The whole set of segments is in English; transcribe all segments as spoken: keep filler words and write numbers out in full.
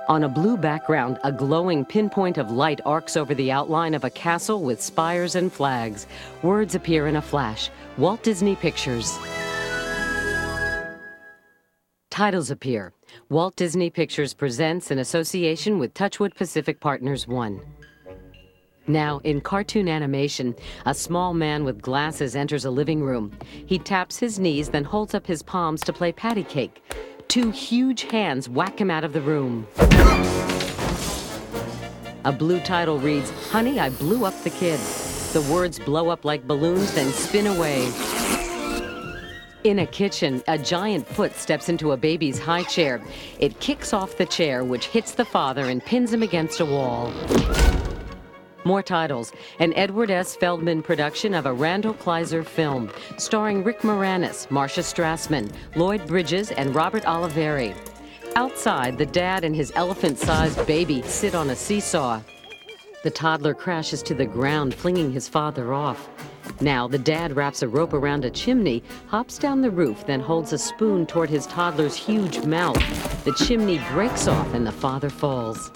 On a blue background, a glowing pinpoint of light arcs over the outline of a castle with spires and flags. Words appear in a flash. Walt Disney Pictures. Titles appear. Walt Disney Pictures presents in association with Touchwood Pacific Partners One. Now, in cartoon animation, a small man with glasses enters a living room. He taps his knees, then holds up his palms to play patty cake. Two huge hands whack him out of the room. A blue title reads, "Honey, I blew up the kid." The words blow up like balloons, then spin away. In a kitchen, a giant foot steps into a baby's high chair. It kicks off the chair, which hits the father and pins him against a wall. More titles. An Edward S. Feldman production of a Randall Kleiser film, starring Rick Moranis, Marcia Strassman, Lloyd Bridges, and Robert Oliveri. Outside, the dad and his elephant-sized baby sit on a seesaw. The toddler crashes to the ground, flinging his father off. Now, the dad wraps a rope around a chimney, hops down the roof, then holds a spoon toward his toddler's huge mouth. The chimney breaks off and the father falls.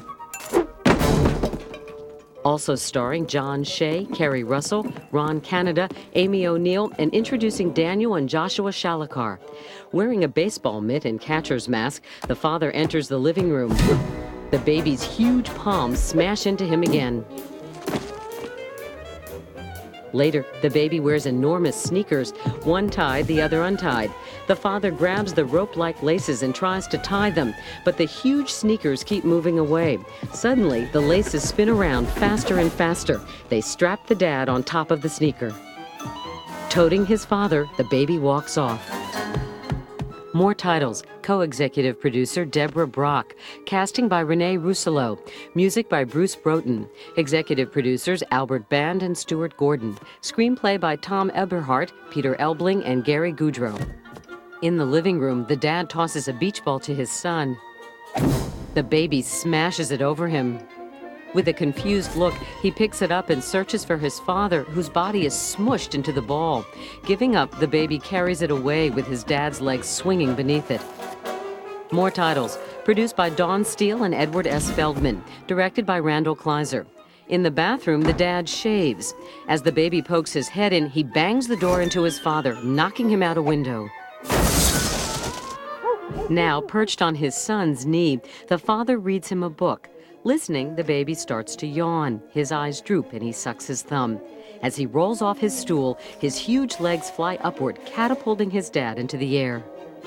Also starring John Shea, Kerry Russell, Ron Canada, Amy O'Neill, and introducing Daniel and Joshua Shalakar. Wearing a baseball mitt and catcher's mask, the father enters the living room. The baby's huge palms smash into him again. Later, the baby wears enormous sneakers, one tied, the other untied. The father grabs the rope-like laces and tries to tie them, but the huge sneakers keep moving away. Suddenly, the laces spin around faster and faster. They strap the dad on top of the sneaker. Toting his father, the baby walks off. More titles. Co-executive producer Deborah Brock. Casting by Renee Rousselot. Music by Bruce Broughton. Executive producers Albert Band and Stuart Gordon. Screenplay by Tom Eberhardt, Peter Elbling, and Gary Goudreau. In the living room, the dad tosses a beach ball to his son. The baby smashes it over him. With a confused look, he picks it up and searches for his father, whose body is smushed into the ball. Giving up, the baby carries it away with his dad's legs swinging beneath it. More titles. Produced by Dawn Steele and Edward S. Feldman. Directed by Randall Kleiser. In the bathroom, the dad shaves. As the baby pokes his head in, he bangs the door into his father, knocking him out a window. Now, perched on his son's knee, the father reads him a book. Listening, the baby starts to yawn. His eyes droop and he sucks his thumb. As he rolls off his stool, his huge legs fly upward, catapulting his dad into the air.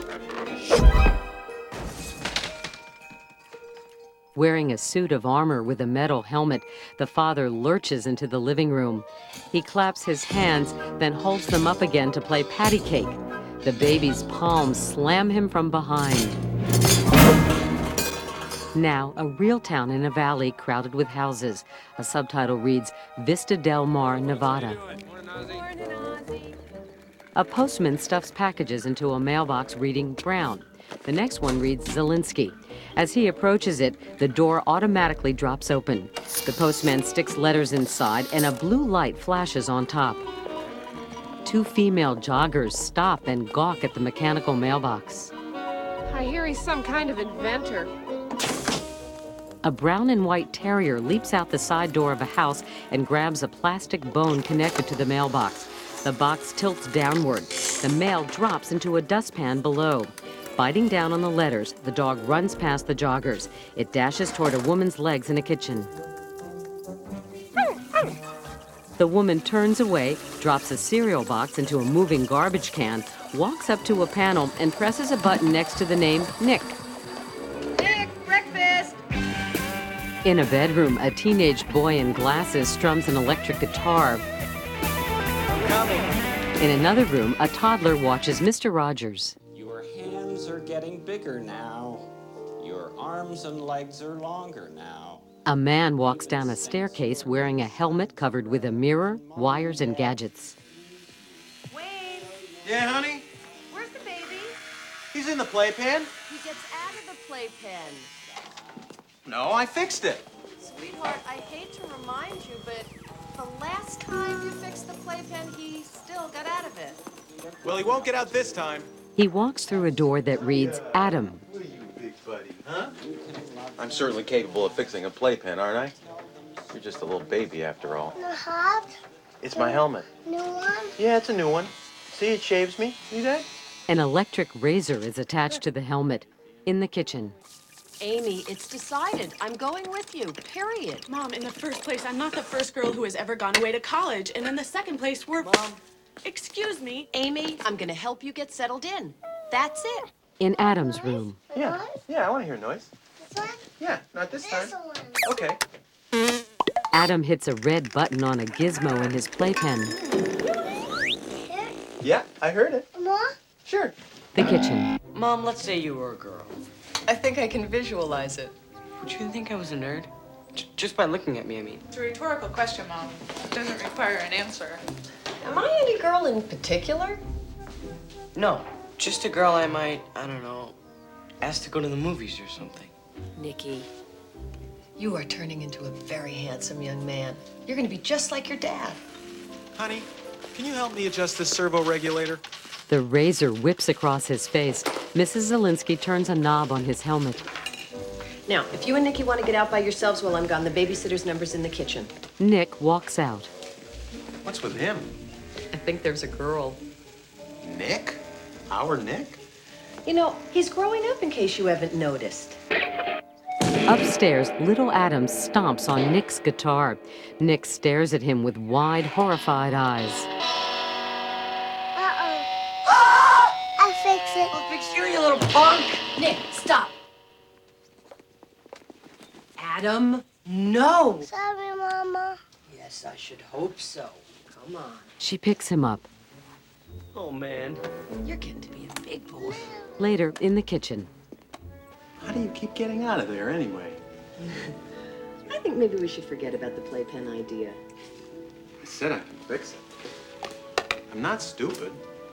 Wearing a suit of armor with a metal helmet, the father lurches into the living room. He claps his hands, then holds them up again to play patty cake. The baby's palms slam him from behind. Now, a real town in a valley crowded with houses. A subtitle reads, Vista Del Mar, Nevada. A postman stuffs packages into a mailbox reading Brown. The next one reads Zelensky. As he approaches it, the door automatically drops open. The postman sticks letters inside and a blue light flashes on top. Two female joggers stop and gawk at the mechanical mailbox. I hear he's some kind of inventor. A brown and white terrier leaps out the side door of a house and grabs a plastic bone connected to the mailbox. The box tilts downward. The mail drops into a dustpan below. Biting down on the letters, the dog runs past the joggers. It dashes toward a woman's legs in a kitchen. The woman turns away, drops a cereal box into a moving garbage can, walks up to a panel, and presses a button next to the name Nick. Nick, breakfast! In a bedroom, a teenage boy in glasses strums an electric guitar. I'm coming. In another room, a toddler watches Mister Rogers. Your hands are getting bigger now. Your arms and legs are longer now. A man walks down a staircase wearing a helmet covered with a mirror, wires, and gadgets. Wayne, Yeah, honey? where's the baby? He's in the playpen. He gets out of the playpen. No, I fixed it. Sweetheart, I hate to remind you, but the last time you fixed the playpen, he still got out of it. Well, he won't get out this time. He walks through a door that reads Adam. What are you, big buddy? Huh? I'm certainly capable of fixing a playpen, aren't I? You're just a little baby after all. The hat? It's my helmet. New one? Yeah, it's a new one. See, it shaves me. See that? An electric razor is attached to the helmet. In the kitchen, Amy, it's decided. I'm going with you, period. Mom, in the first place, I'm not the first girl who has ever gone away to college. And in the second place, we're... Mom. Excuse me. Amy, I'm gonna help you get settled in. That's it. in Adam's room. Yeah, yeah, I want to hear noise. This one? Yeah, not this time. This one. Okay. Adam hits a red button on a gizmo in his playpen. Here? Yeah, I heard it. More? Sure. The kitchen. Mom, let's say you were a girl. I think I can visualize it. Would you think I was a nerd? J- just by looking at me, I mean. It's a rhetorical question, Mom. It doesn't require an answer. Am I any girl in particular? No, just a girl I might, I don't know, ask to go to the movies or something. Nikki, you are turning into a very handsome young man. You're gonna be just like your dad. Honey, can you help me adjust this servo regulator? The razor whips across his face. Missus Zielinski turns a knob on his helmet. Now, if you and Nikki want to get out by yourselves while I'm gone, the babysitter's number's in the kitchen. Nick walks out. What's with him? I think there's a girl. Nick? Our Nick? You know, he's growing up in case you haven't noticed. Upstairs, little Adam stomps on Nick's guitar. Nick stares at him with wide, horrified eyes. Uh-oh. I fix it. I'll fix you, you little punk! Nick, stop. Adam, no. Sorry, Mama. Yes, I should hope so. Come on. She picks him up. Oh, man. You're getting to be a big boy. Later, in the kitchen. How do you keep getting out of there anyway? I think maybe we should forget about the playpen idea. I said I can fix it. I'm not stupid.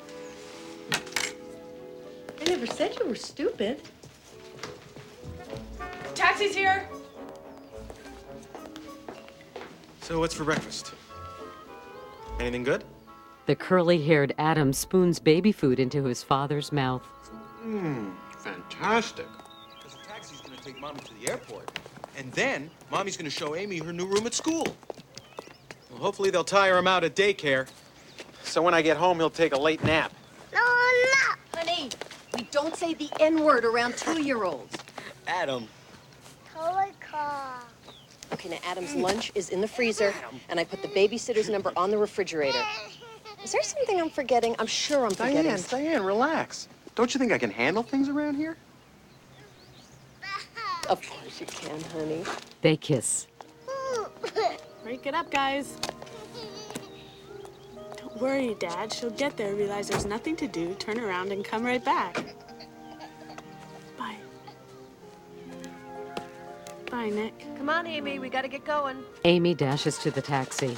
I never said you were stupid. Taxi's here. So what's for breakfast? Anything good? The curly-haired Adam spoons baby food into his father's mouth. Mmm, fantastic. Because the taxi's gonna take Mommy to the airport. And then, Mommy's gonna show Amy her new room at school. Well, hopefully they'll tire him out at daycare. So when I get home, he'll take a late nap. No, I'm not. Honey, we don't say the N-word around two-year-olds. Adam. Toy car. Okay, now Adam's lunch is in the freezer, and I put the babysitter's number on the refrigerator. Is there something I'm forgetting? I'm sure I'm forgetting. Diane, Diane, relax. Don't you think I can handle things around here? Of course you can, honey. They kiss. Break it up, guys. Don't worry, Dad. She'll get there, realize there's nothing to do, turn around, and come right back. Bye. Bye, Nick. Come on, Amy, we gotta get going. Amy dashes to the taxi.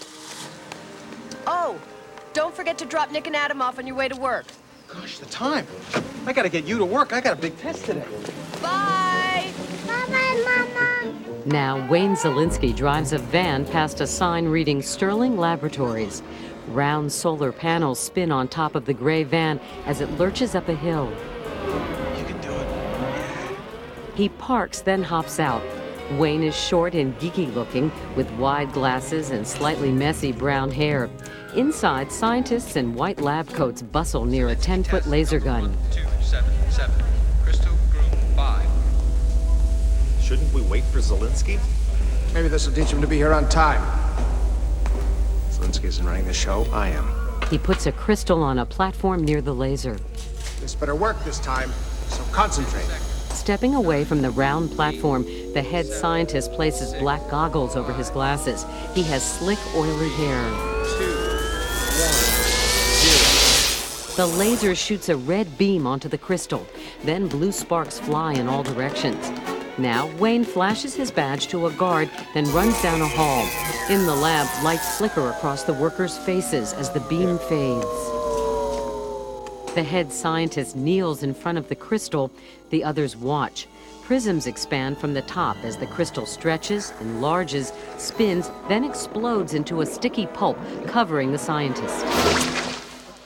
Oh, don't forget to drop Nick and Adam off on your way to work. Gosh, the time. I gotta get you to work. I got a big test today. Bye! Bye-bye, Mama. Now, Wayne Zielinski drives a van past a sign reading Sterling Laboratories. Round solar panels spin on top of the gray van as it lurches up a hill. You can do it. He parks, then hops out. Wayne is short and geeky looking, with wide glasses and slightly messy brown hair. Inside, scientists in white lab coats bustle near a ten-foot laser gun. two seven seven. Crystal Group five. Shouldn't we wait for Zielinski? Maybe this will teach him to be here on time. Zielinski isn't running the show, I am. He puts a crystal on a platform near the laser. This better work this time, so concentrate. Stepping away from the round platform, the head scientist places black goggles over his glasses. He has slick, oily hair. Two, one, zero. The laser shoots a red beam onto the crystal. Then blue sparks fly in all directions. Now, Wayne flashes his badge to a guard, then runs down a hall. In the lab, lights flicker across the workers' faces as the beam fades. The head scientist kneels in front of the crystal. The others watch. Prisms expand from the top as the crystal stretches, enlarges, spins, then explodes into a sticky pulp covering the scientist.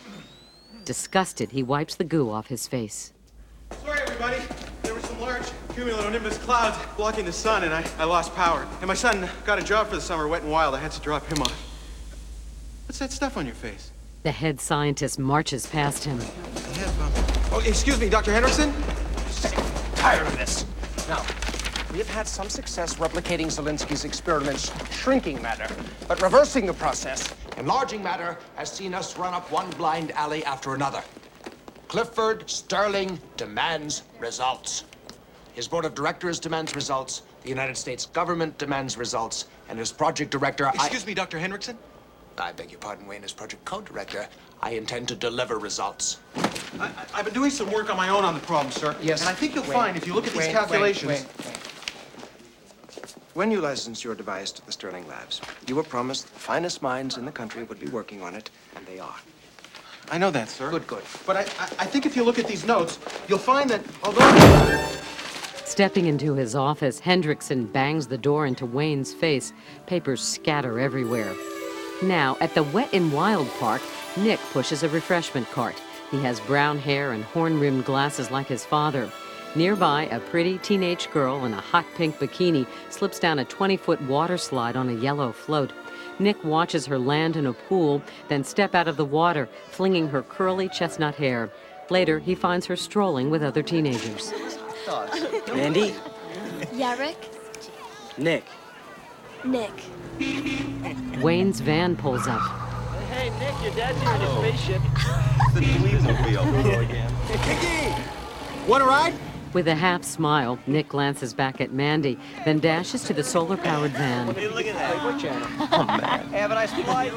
Disgusted, he wipes the goo off his face. Sorry, everybody. There was some large Cumulonimbus clouds blocking the sun, and I, I lost power. And my son got a job for the summer, Wet and Wild. I had to drop him off. What's that stuff on your face? The head scientist marches past him. I have, um... Oh, excuse me, Doctor Hendrickson? Tired of this. Now, we have had some success replicating Zelinsky's experiments shrinking matter, but reversing the process, enlarging matter, has seen us run up one blind alley after another. Clifford Sterling demands results. His board of directors demands results, the United States government demands results, and as project director, Excuse I... me, Doctor Hendrickson? I beg your pardon, Wayne. As project co-director, I intend to deliver results. I, I, I've been doing some work on my own on the problem, sir. Yes. And I think you'll Wayne, find, if you look at these Wayne, calculations... Wayne, Wayne, Wayne. When you licensed your device to the Sterling Labs, you were promised the finest minds in the country would be working on it, and they are. I know that, sir. Good, good. But I, I, I think if you look at these notes, you'll find that although... Stepping into his office, Hendrickson bangs the door into Wayne's face. Papers scatter everywhere. Now, at the Wet and Wild Park, Nick pushes a refreshment cart. He has brown hair and horn-rimmed glasses like his father. Nearby, a pretty teenage girl in a hot pink bikini slips down a twenty-foot water slide on a yellow float. Nick watches her land in a pool, then step out of the water, flinging her curly chestnut hair. Later, he finds her strolling with other teenagers. Mandy? Yeah, Rick? Nick. Nick. Wayne's van pulls up. Hey, Nick, your dad's here in his spaceship. The Dweebmobile again. Mickey! Want a ride? With a half smile, Nick glances back at Mandy, then dashes to the solar-powered van. Hey, look at that. What channel? Oh, man. Have a nice flight.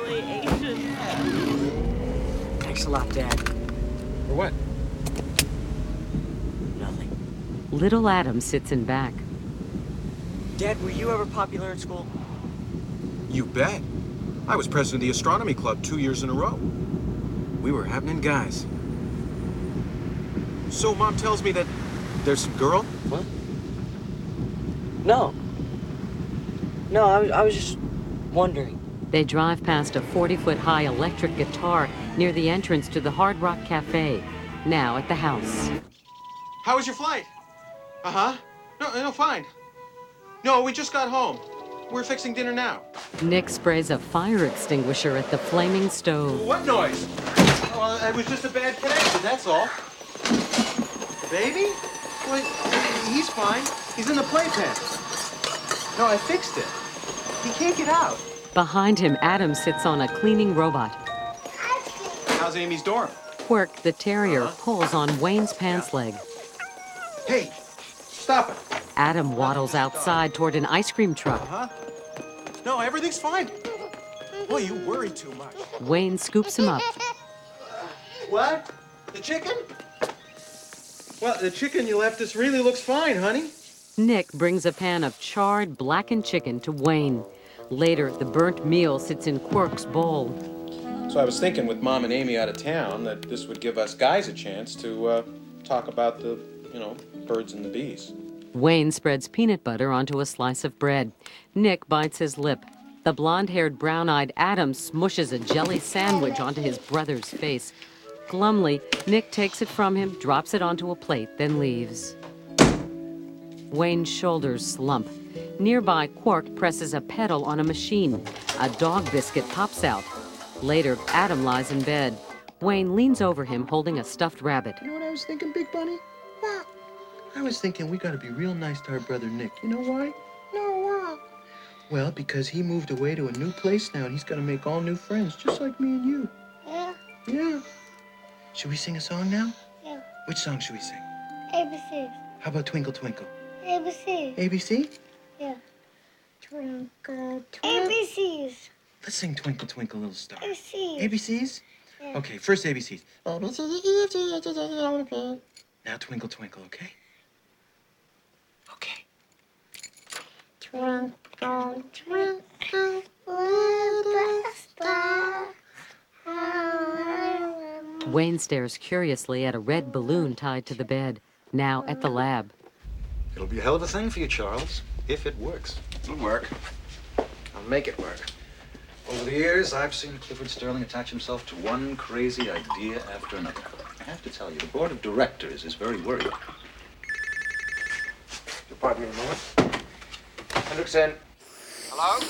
Thanks a lot, Dad. For what? Nothing. Little Adam sits in back. Dad, were you ever popular at school? You bet. I was president of the astronomy club two years in a row. We were happening guys. So Mom tells me that there's some girl? What? No. No, I was, I was just wondering. They drive past a forty-foot-high electric guitar near the entrance to the Hard Rock Cafe. Now at the house. How was your flight? Uh-huh. No, no, fine. No, we just got home. We're fixing dinner now. Nick sprays a fire extinguisher at the flaming stove. What noise? Well, it was just a bad connection, that's all. Baby? Well, he's fine. He's in the playpen. No, I fixed it. He can't get out. Behind him, Adam sits on a cleaning robot. How's Amy's dorm? Quirk, the terrier, Uh-huh. pulls on Wayne's pants leg. Hey, stop it. Adam waddles outside toward an ice cream truck. Huh? No, everything's fine. Boy, you worry too much. Wayne scoops him up. What? The chicken? Well, the chicken you left us really looks fine, honey. Nick brings a pan of charred, blackened chicken to Wayne. Later, the burnt meal sits in Quirk's bowl. So I was thinking with Mom and Amy out of town that this would give us guys a chance to uh, talk about the, you know, birds and the bees. Wayne spreads peanut butter onto a slice of bread. Nick bites his lip. The blonde-haired, brown-eyed Adam smushes a jelly sandwich onto his brother's face. Glumly, Nick takes it from him, drops it onto a plate, then leaves. Wayne's shoulders slump. Nearby, Quark presses a pedal on a machine. A dog biscuit pops out. Later, Adam lies in bed. Wayne leans over him, holding a stuffed rabbit. You know what I was thinking, Big Bunny? What? I was thinking we gotta be real nice to our brother Nick. You know why? No, what? Well, because he moved away to a new place now and he's gonna make all new friends, just like me and you. Yeah. Yeah. Should we sing a song now? Yeah. Which song should we sing? A B Cs. How about Twinkle Twinkle? A B C. A B C? Yeah. Twinkle, twinkle. A B Cs. Let's sing Twinkle Twinkle Little Star. A B Cs. A B Cs? Yeah. Okay, first A B Cs. Now Twinkle Twinkle, okay? Okay. Twinkle, twinkle, little star. Wayne stares curiously at a red balloon tied to the bed. Now at the lab. It'll be a hell of a thing for you, Charles, if it works. It'll work. I'll make it work. Over the years, I've seen Clifford Sterling attach himself to one crazy idea after another. I have to tell you, the board of directors is very worried. pardon me a moment. Hendrickson. Hello?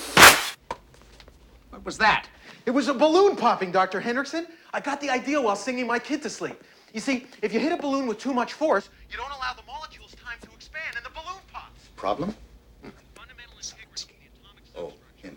What was that? It was a balloon popping, Doctor Hendrickson. I got the idea while singing my kid to sleep. You see, if you hit a balloon with too much force, you don't allow the molecules time to expand, and the balloon pops. Problem? Oh, him.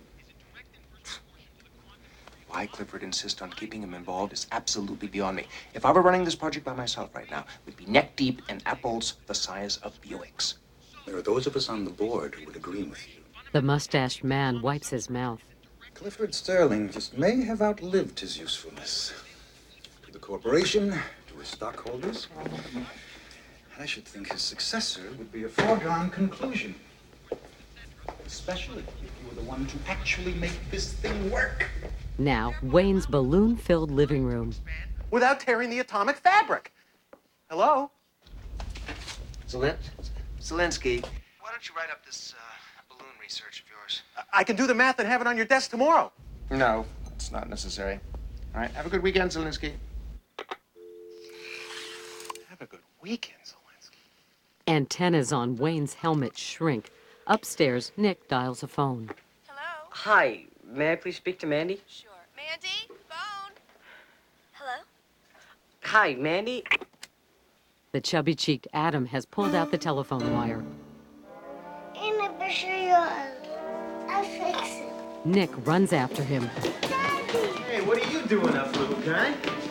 Why Clifford insists on keeping him involved is absolutely beyond me. If I were running this project by myself right now, we'd be neck deep in apples the size of Buicks. There are those of us on the board who would agree with you. The mustached man wipes his mouth. Clifford Sterling just may have outlived his usefulness. To the corporation, to his stockholders. I should think his successor would be a foregone conclusion. Especially if you were the one to actually make this thing work. Now, Wayne's balloon-filled living room. Without tearing the atomic fabric. Hello? Zelin- Zelensky, why don't you write up this uh, balloon research of yours? I can do the math and have it on your desk tomorrow. No, it's not necessary. All right, have a good weekend, Zelensky. Have a good weekend, Zelensky. Antennas on Wayne's helmet shrink. Upstairs, Nick dials a phone. Hello? Hi, may I please speak to Mandy? Sure. Mandy? Phone? Hello? Hi, Mandy. The chubby-cheeked Adam has pulled out the telephone wire. In the picture, I'll fix it. Nick runs after him. Hey, what are you doing up, little guy?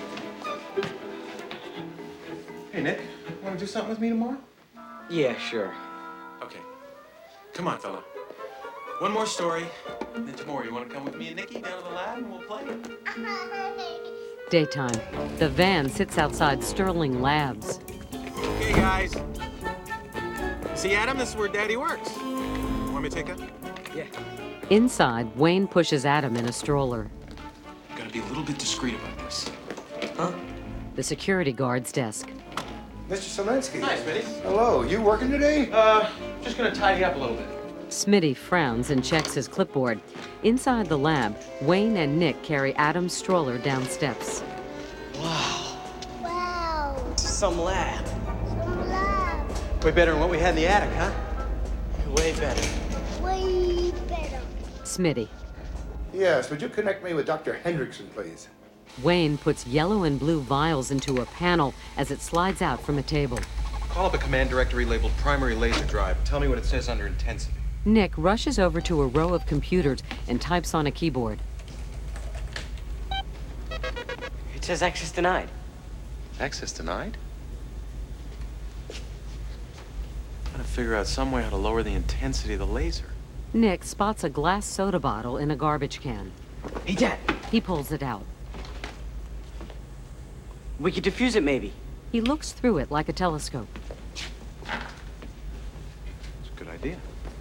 Hey, Nick, want to do something with me tomorrow? Yeah, sure. Okay. Come on, fella. One more story, and then tomorrow you want to come with me and Nikki down to the lab and we'll play? Daytime. The van sits outside Sterling Labs. Okay, guys. See, Adam, this is where Daddy works. Want me to take that? Yeah. Inside, Wayne pushes Adam in a stroller. Gotta be a little bit discreet about this. Huh? The security guard's desk. Mister Zelensky. Hi, Smitty. Hello, you working today? Uh, just gonna tidy up a little bit. Smitty frowns and checks his clipboard. Inside the lab, Wayne and Nick carry Adam's stroller down steps. Wow. Wow. Some lab. Some love. Way better than what we had in the attic, huh? Way better. Way better. Smitty. Yes, would you connect me with Doctor Hendrickson, please? Wayne puts yellow and blue vials into a panel as it slides out from a table. Call up a command directory labeled primary laser drive. Tell me what it says under intensity. Nick rushes over to a row of computers and types on a keyboard. It says access denied. Access denied? Gotta figure out some way how to lower the intensity of the laser. Nick spots a glass soda bottle in a garbage can. Hey, Dad. He pulls it out. We could defuse it, maybe. He looks through it like a telescope. It's a good idea.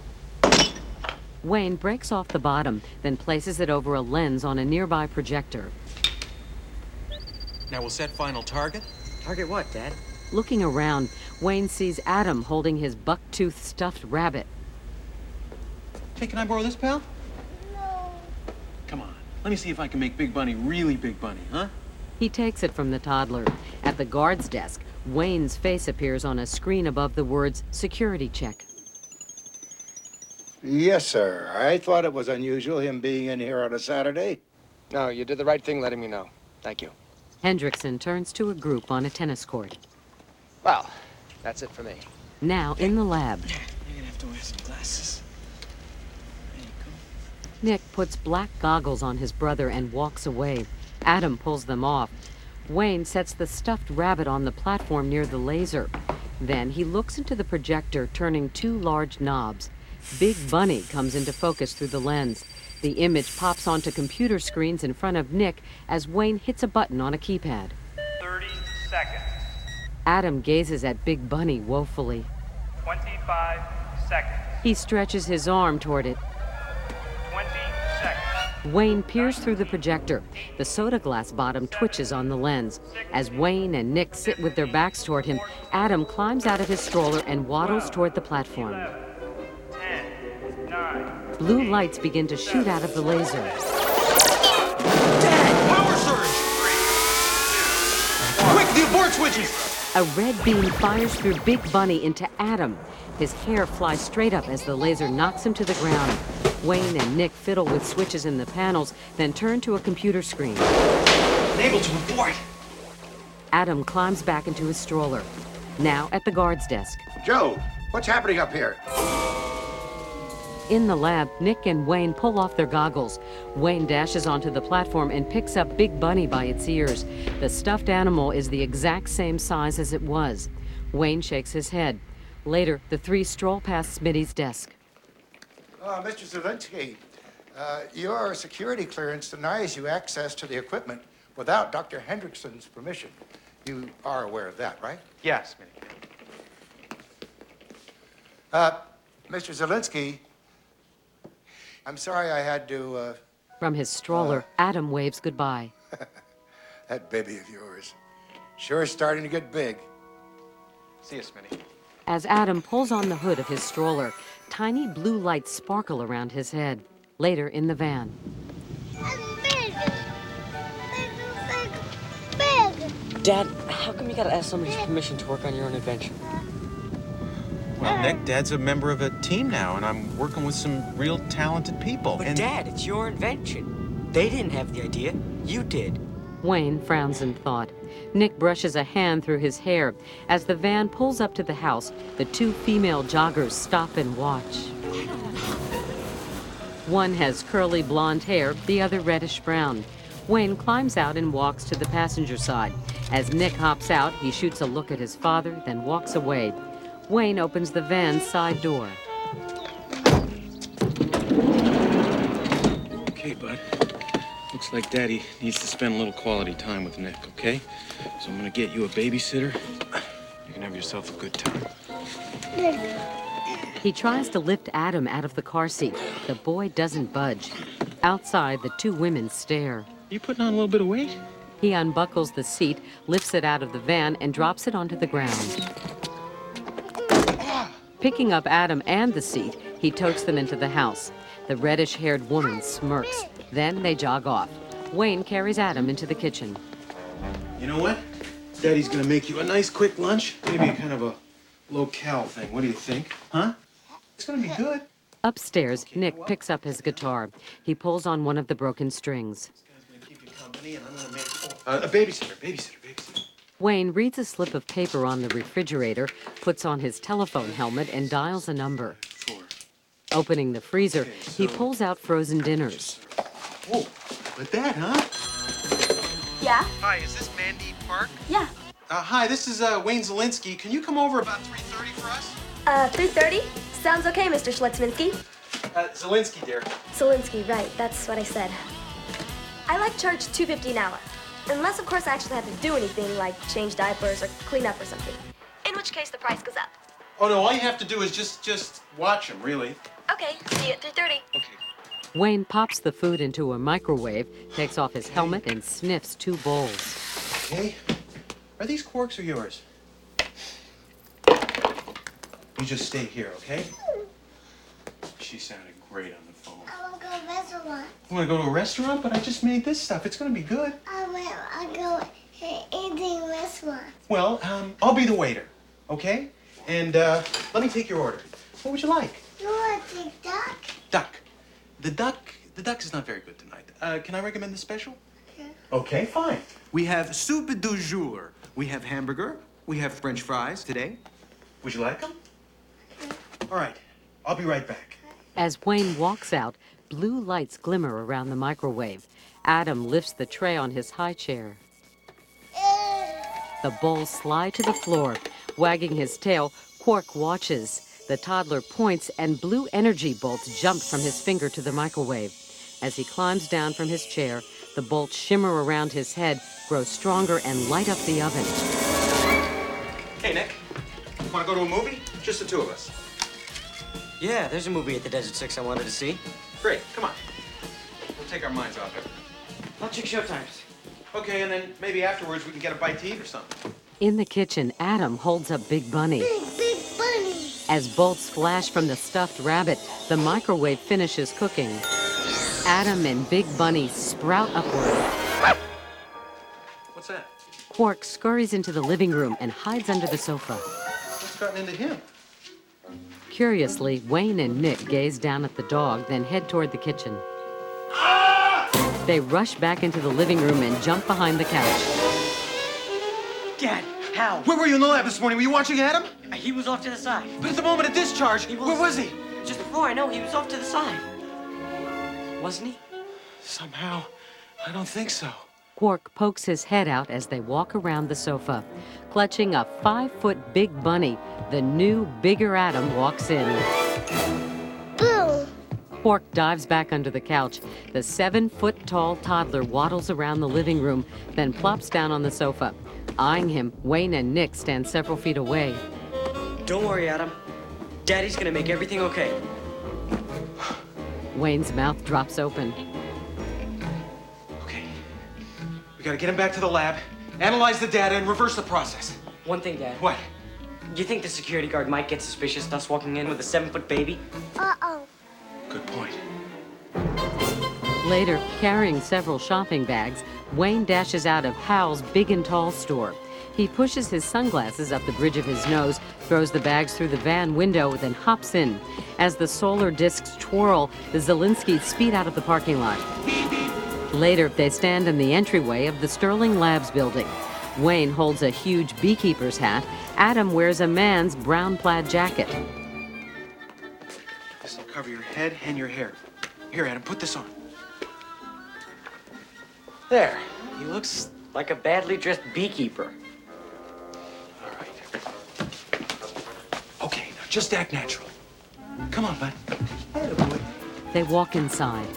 Wayne breaks off the bottom, then places it over a lens on a nearby projector. Now we'll set final target. Target what, Dad? Looking around, Wayne sees Adam holding his buck-toothed stuffed rabbit. Hey, can I borrow this, pal? No. Come on. Let me see if I can make Big Bunny really Big Bunny, huh? He takes it from the toddler. At the guard's desk, Wayne's face appears on a screen above the words security check. Yes, sir. I thought it was unusual, him being in here on a Saturday. No, you did the right thing letting me know. Thank you. Hendrickson turns to a group on a tennis court. Well, that's it for me. Now, in the lab, You're gonna have to wear some glasses. There you go. Nick puts black goggles on his brother and walks away. Adam pulls them off. Wayne sets the stuffed rabbit on the platform near the laser. Then he looks into the projector, turning two large knobs. Big Bunny comes into focus through the lens. The image pops onto computer screens in front of Nick as Wayne hits a button on a keypad. thirty seconds. Adam gazes at Big Bunny woefully. twenty-five seconds. He stretches his arm toward it. twenty seconds. Wayne peers through the projector. The soda glass bottom twitches on the lens. As Wayne and Nick sit with their backs toward him, Adam climbs out of his stroller and waddles toward the platform. ten, nine. Blue lights begin to shoot out of the laser. Dad! Power surge! Quick, the abort switches! A red beam fires through Big Bunny into Adam. His hair flies straight up as the laser knocks him to the ground. Wayne and Nick fiddle with switches in the panels, then turn to a computer screen. Unable to abort. Adam climbs back into his stroller. Now at the guard's desk. Joe, what's happening up here? In the lab, Nick and Wayne pull off their goggles. Wayne dashes onto the platform and picks up Big Bunny by its ears. The stuffed animal is the exact same size as it was. Wayne shakes his head. Later, the three stroll past Smitty's desk. Uh, Mister Zelinsky, uh, your security clearance denies you access to the equipment without Doctor Hendrickson's permission. You are aware of that, right? Yes, Smitty. Uh, Mister Zelinsky, I'm sorry I had to, uh... From his stroller, uh, Adam waves goodbye. That baby of yours sure is starting to get big. See you, Smitty. As Adam pulls on the hood of his stroller, tiny blue lights sparkle around his head. Later, in the van. Big! Big, big, big! Dad, how come you gotta ask somebody's permission to work on your own invention? Well, Nick, Dad's a member of a team now, and I'm working with some real talented people. But and Dad, it's your invention. They didn't have the idea. You did. Wayne frowns in thought. Nick brushes a hand through his hair. As the van pulls up to the house, the two female joggers stop and watch. One has curly blonde hair, the other reddish brown. Wayne climbs out and walks to the passenger side. As Nick hops out, he shoots a look at his father, then walks away. Wayne opens the van's side door. Okay, bud. Looks like Daddy needs to spend a little quality time with Nick, okay? So I'm gonna get you a babysitter. You can have yourself a good time. He tries to lift Adam out of the car seat. The boy doesn't budge. Outside, the two women stare. You putting on a little bit of weight? He unbuckles the seat, lifts it out of the van, and drops it onto the ground. Picking up Adam and the seat, he totes them into the house. The reddish-haired woman smirks. Then they jog off. Wayne carries Adam into the kitchen. You know what? Daddy's gonna make you a nice quick lunch. Maybe a kind of a locale thing. What do you think? Huh? It's gonna be good. Upstairs, Nick picks up his guitar. He pulls on one of the broken strings. This guy's gonna keep you company, and I'm gonna make uh, a babysitter, babysitter, babysitter. Wayne reads a slip of paper on the refrigerator, puts on his telephone helmet, and dials a number. Four. Opening the freezer, Okay, so- he pulls out frozen dinners. Whoa, like that, huh? Yeah? Hi, is this Mandy Park? Yeah. Uh, hi, this is uh, Wayne Zelinsky. Can you come over about three thirty for us? Uh, three thirty? Sounds okay, Mister Schletzminsky. Uh, Zelinsky, dear. Zelinsky, right, that's what I said. I like charge two fifty an hour. Unless, of course, I actually have to do anything, like change diapers or clean up or something. In which case, the price goes up. Oh, no, all you have to do is just, just watch him, really. Okay, see you at three thirty. Okay. Wayne pops the food into a microwave, takes off his helmet, and sniffs two bowls. Okay. Are these quarks or yours? You just stay here, okay? She sounded great on the phone. I want to go to a restaurant. You want to go to a restaurant? But I just made this stuff. It's going to be good. I want to go to an Indian restaurant. Well, um, I'll be the waiter, okay? And uh, let me take your order. What would you like? You want to take duck? Duck. The duck, the duck is not very good tonight. Uh, can I recommend the special? Okay. Okay, fine. We have soup du jour. We have hamburger. We have French fries today. Would you like them? All right, I'll be right back. As Wayne walks out, blue lights glimmer around the microwave. Adam lifts the tray on his high chair. The bowls slide to the floor. Wagging his tail, Quark watches. The toddler points, and blue energy bolts jump from his finger to the microwave. As he climbs down from his chair, the bolts shimmer around his head, grow stronger, and light up the oven. Hey, Nick. Want to go to a movie? Just the two of us. Yeah, there's a movie at the Desert Six I wanted to see. Great, come on. We'll take our minds off it. I'll check showtimes. Okay, and then maybe afterwards we can get a bite to eat or something. In the kitchen, Adam holds up Big Bunny. Big, big bunny. As bolts flash from the stuffed rabbit, the microwave finishes cooking. Adam and Big Bunny sprout upward. What's that? Quark scurries into the living room and hides under the sofa. What's gotten into him? Curiously, Wayne and Nick gaze down at the dog, then head toward the kitchen. They rush back into the living room and jump behind the couch. Dad, how? Where were you in the lab this morning? Were you watching Adam? He was off to the side. But at the moment of discharge, He was- where was he? Just before I know, he was off to the side. Wasn't he? Somehow, I don't think so. Quark pokes his head out as they walk around the sofa. Clutching a five-foot big bunny, the new, bigger Adam walks in. Boom! Quark dives back under the couch. The seven-foot-tall toddler waddles around the living room, then plops down on the sofa. Eyeing him, Wayne and Nick stand several feet away. Don't worry, Adam. Daddy's gonna make everything okay. Wayne's mouth drops open. Okay. We gotta get him back to the lab, analyze the data, and reverse the process. One thing, Dad. What? You think the security guard might get suspicious us walking in with a seven-foot baby? Uh-oh. Good point. Later, carrying several shopping bags, Wayne dashes out of Hal's Big and Tall store. He pushes his sunglasses up the bridge of his nose, throws the bags through the van window, then hops in. As the solar discs twirl, the Zelinskys speed out of the parking lot. Later, they stand in the entryway of the Sterling Labs building. Wayne holds a huge beekeeper's hat. Adam wears a man's brown plaid jacket. This will cover your head and your hair. Here, Adam, put this on. There. He looks like a badly dressed beekeeper. Okay, now just act natural. Come on, bud. They walk inside.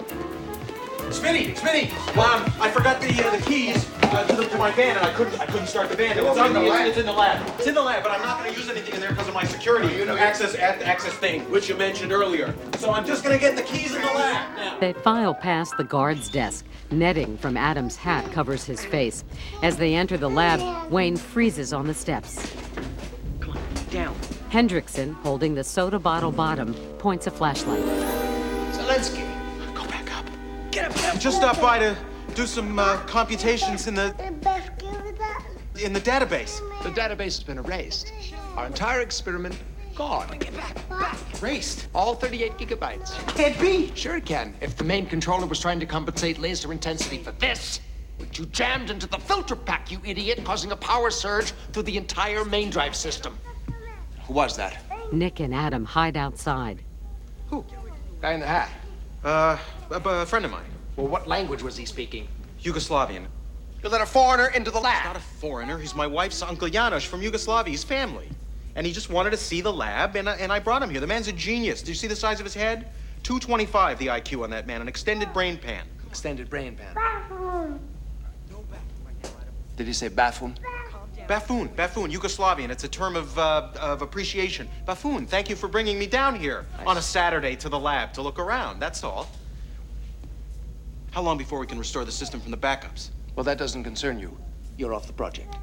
Smitty, Smitty! Um, I forgot the uh, the keys uh, to, the, to my van, and I couldn't I couldn't start the van. It was on the lab. It's in the lab. It's in the lab, but I'm not going to use anything in there because of my security. You know, access at access thing, which you mentioned earlier. So I'm just going to get the keys in the lab now. They file past the guard's desk. Netting from Adam's hat covers his face. As they enter the lab, Wayne freezes on the steps. Come on, down. Hendrickson, holding the soda bottle bottom, points a flashlight. Zelensky, go back up. Get up, get up. Just stopped by to do some uh, computations in the in the database. The database has been erased. Our entire experiment gone. Get back, back. Erased? All thirty-eight gigabytes. Can't be. Sure it can. If the main controller was trying to compensate laser intensity for this, which you jammed into the filter pack, you idiot, causing a power surge through the entire main drive system. Who was that? Nick and Adam hide outside. Who? Guy in the hat. Uh, a, a friend of mine. Well, what language was he speaking? Yugoslavian. You let a foreigner into the lab. He's not a foreigner. He's my wife's Uncle Janos from Yugoslavia. He's family. And he just wanted to see the lab, and I, and I brought him here. The man's a genius. Do you see the size of his head? two twenty-five, the I Q on that man. An extended brain pan. Extended brain pan. Did he say buffoon? Buffoon, buffoon, Yugoslavian. It's a term of, uh, of appreciation. Buffoon, thank you for bringing me down here nice. on a Saturday to the lab to look around. That's all. How long before we can restore the system from the backups? Well, that doesn't concern you. You're off the project.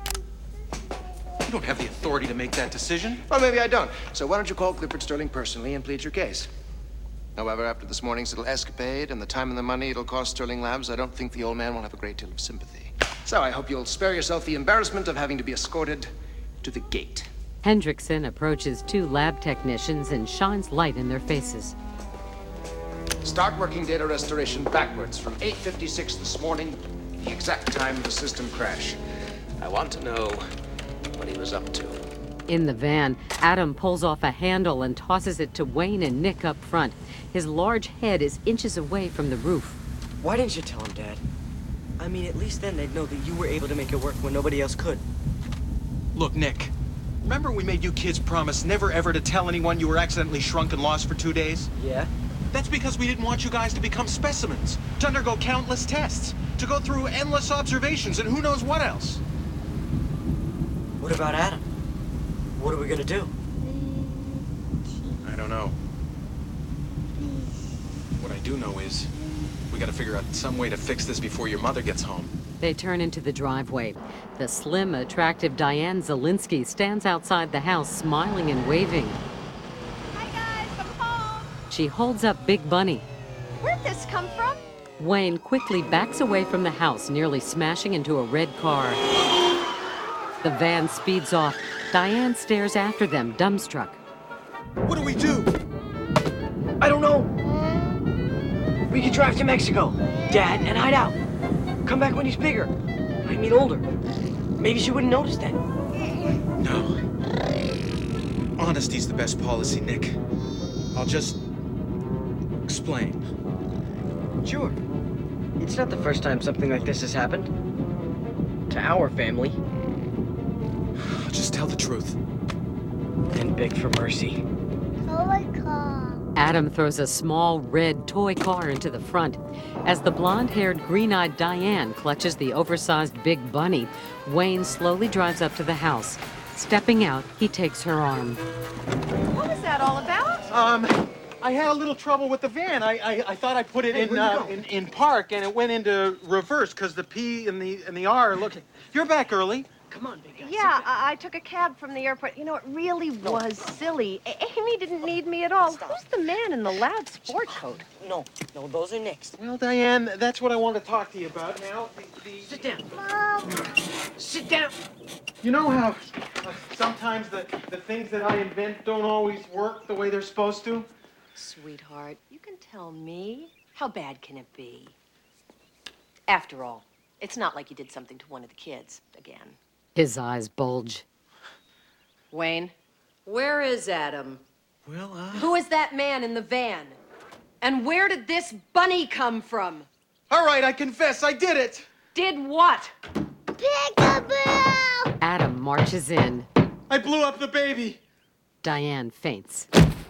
You don't have the authority to make that decision. Well, maybe I don't. So why don't you call Clifford Sterling personally and plead your case? However, after this morning's little escapade and the time and the money it'll cost Sterling Labs, I don't think the old man will have a great deal of sympathy. So I hope you'll spare yourself the embarrassment of having to be escorted to the gate. Hendrickson approaches two lab technicians and shines light in their faces. Start working data restoration backwards from eight fifty-six this morning, the exact time of the system crash. I want to know what he was up to. In the van, Adam pulls off a handle and tosses it to Wayne and Nick up front. His large head is inches away from the roof. Why didn't you tell him, Dad? I mean, at least then they'd know that you were able to make it work when nobody else could. Look, Nick, remember we made you kids promise never ever to tell anyone you were accidentally shrunk and lost for two days? Yeah? That's because we didn't want you guys to become specimens, to undergo countless tests, to go through endless observations and who knows what else. What about Adam? What are we gonna do? I don't know. What I do know is we gotta figure out some way to fix this before your mother gets home. They turn into the driveway. The slim, attractive Diane Zelinsky stands outside the house, smiling and waving. Hi guys, I'm home. She holds up Big Bunny. Where'd this come from? Wayne quickly backs away from the house, nearly smashing into a red car. The van speeds off. Diane stares after them, dumbstruck. What do we do? I don't know. We could drive to Mexico, Dad, and hide out. Come back when he's bigger. I mean older. Maybe she wouldn't notice then. No. Honesty's the best policy, Nick. I'll just explain. Sure. It's not the first time something like this has happened. To our family. I'll just tell the truth. And beg for mercy. Oh my God. Adam throws a small red toy car into the front. As the blonde-haired, green-eyed Diane clutches the oversized big bunny, Wayne slowly drives up to the house. Stepping out, he takes her arm. What was that all about? Um, I had a little trouble with the van. I I, I thought I put it Hey, in, where'd you uh, go? in in park, and it went into reverse because the P and the and the R. Look, you're back early. Come on, big guy. Yeah, I, I took a cab from the airport. You know, it really was silly. A- Amy didn't need me at all. Who's the man in the loud sport coat? No, no, those are Nick's. Well, Diane, that's what I want to talk to you about now. The, the, Sit down. Mom. Sit down. You know how uh, sometimes the, the things that I invent don't always work the way they're supposed to? Sweetheart, you can tell me. How bad can it be? After all, it's not like you did something to one of the kids again. His eyes bulge. Wayne, where is Adam? Well, uh... Who is that man in the van? And where did this bunny come from? All right, I confess, I did it. Did what? Peekaboo! Adam marches in. I blew up the baby. Diane faints.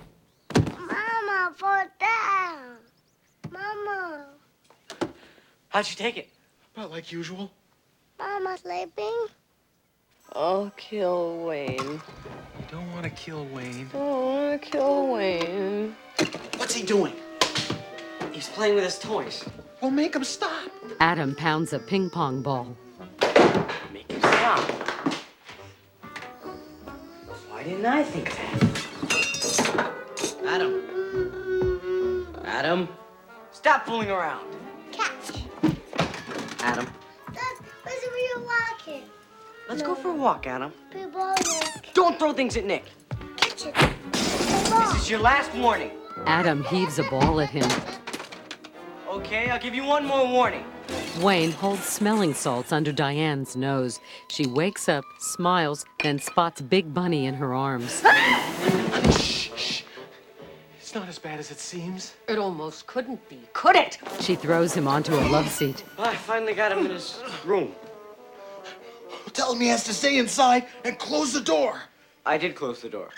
Mama, put down. Mama. How'd you take it? About like usual. Mama sleeping? I'll kill Wayne. You don't want to kill Wayne. I want to kill Wayne. What's he doing? He's playing with his toys. Well, make him stop. Adam pounds a ping pong ball. Make him stop. Why didn't I think of that? Adam. Adam. Stop fooling around. Catch. Dad, Adam. where's where you're walking? Let's go for a walk, Adam. People, Don't throw things at Nick. catch it. This is your last warning. Adam heaves a ball at him. Okay, I'll give you one more warning. Wayne holds smelling salts under Diane's nose. She wakes up, smiles, then spots Big Bunny in her arms. Shh, shh. It's not as bad as it seems. It almost couldn't be, could it? She throws him onto a love seat. I finally got him in his room. Tell him he has to stay inside and close the door. I did close the door.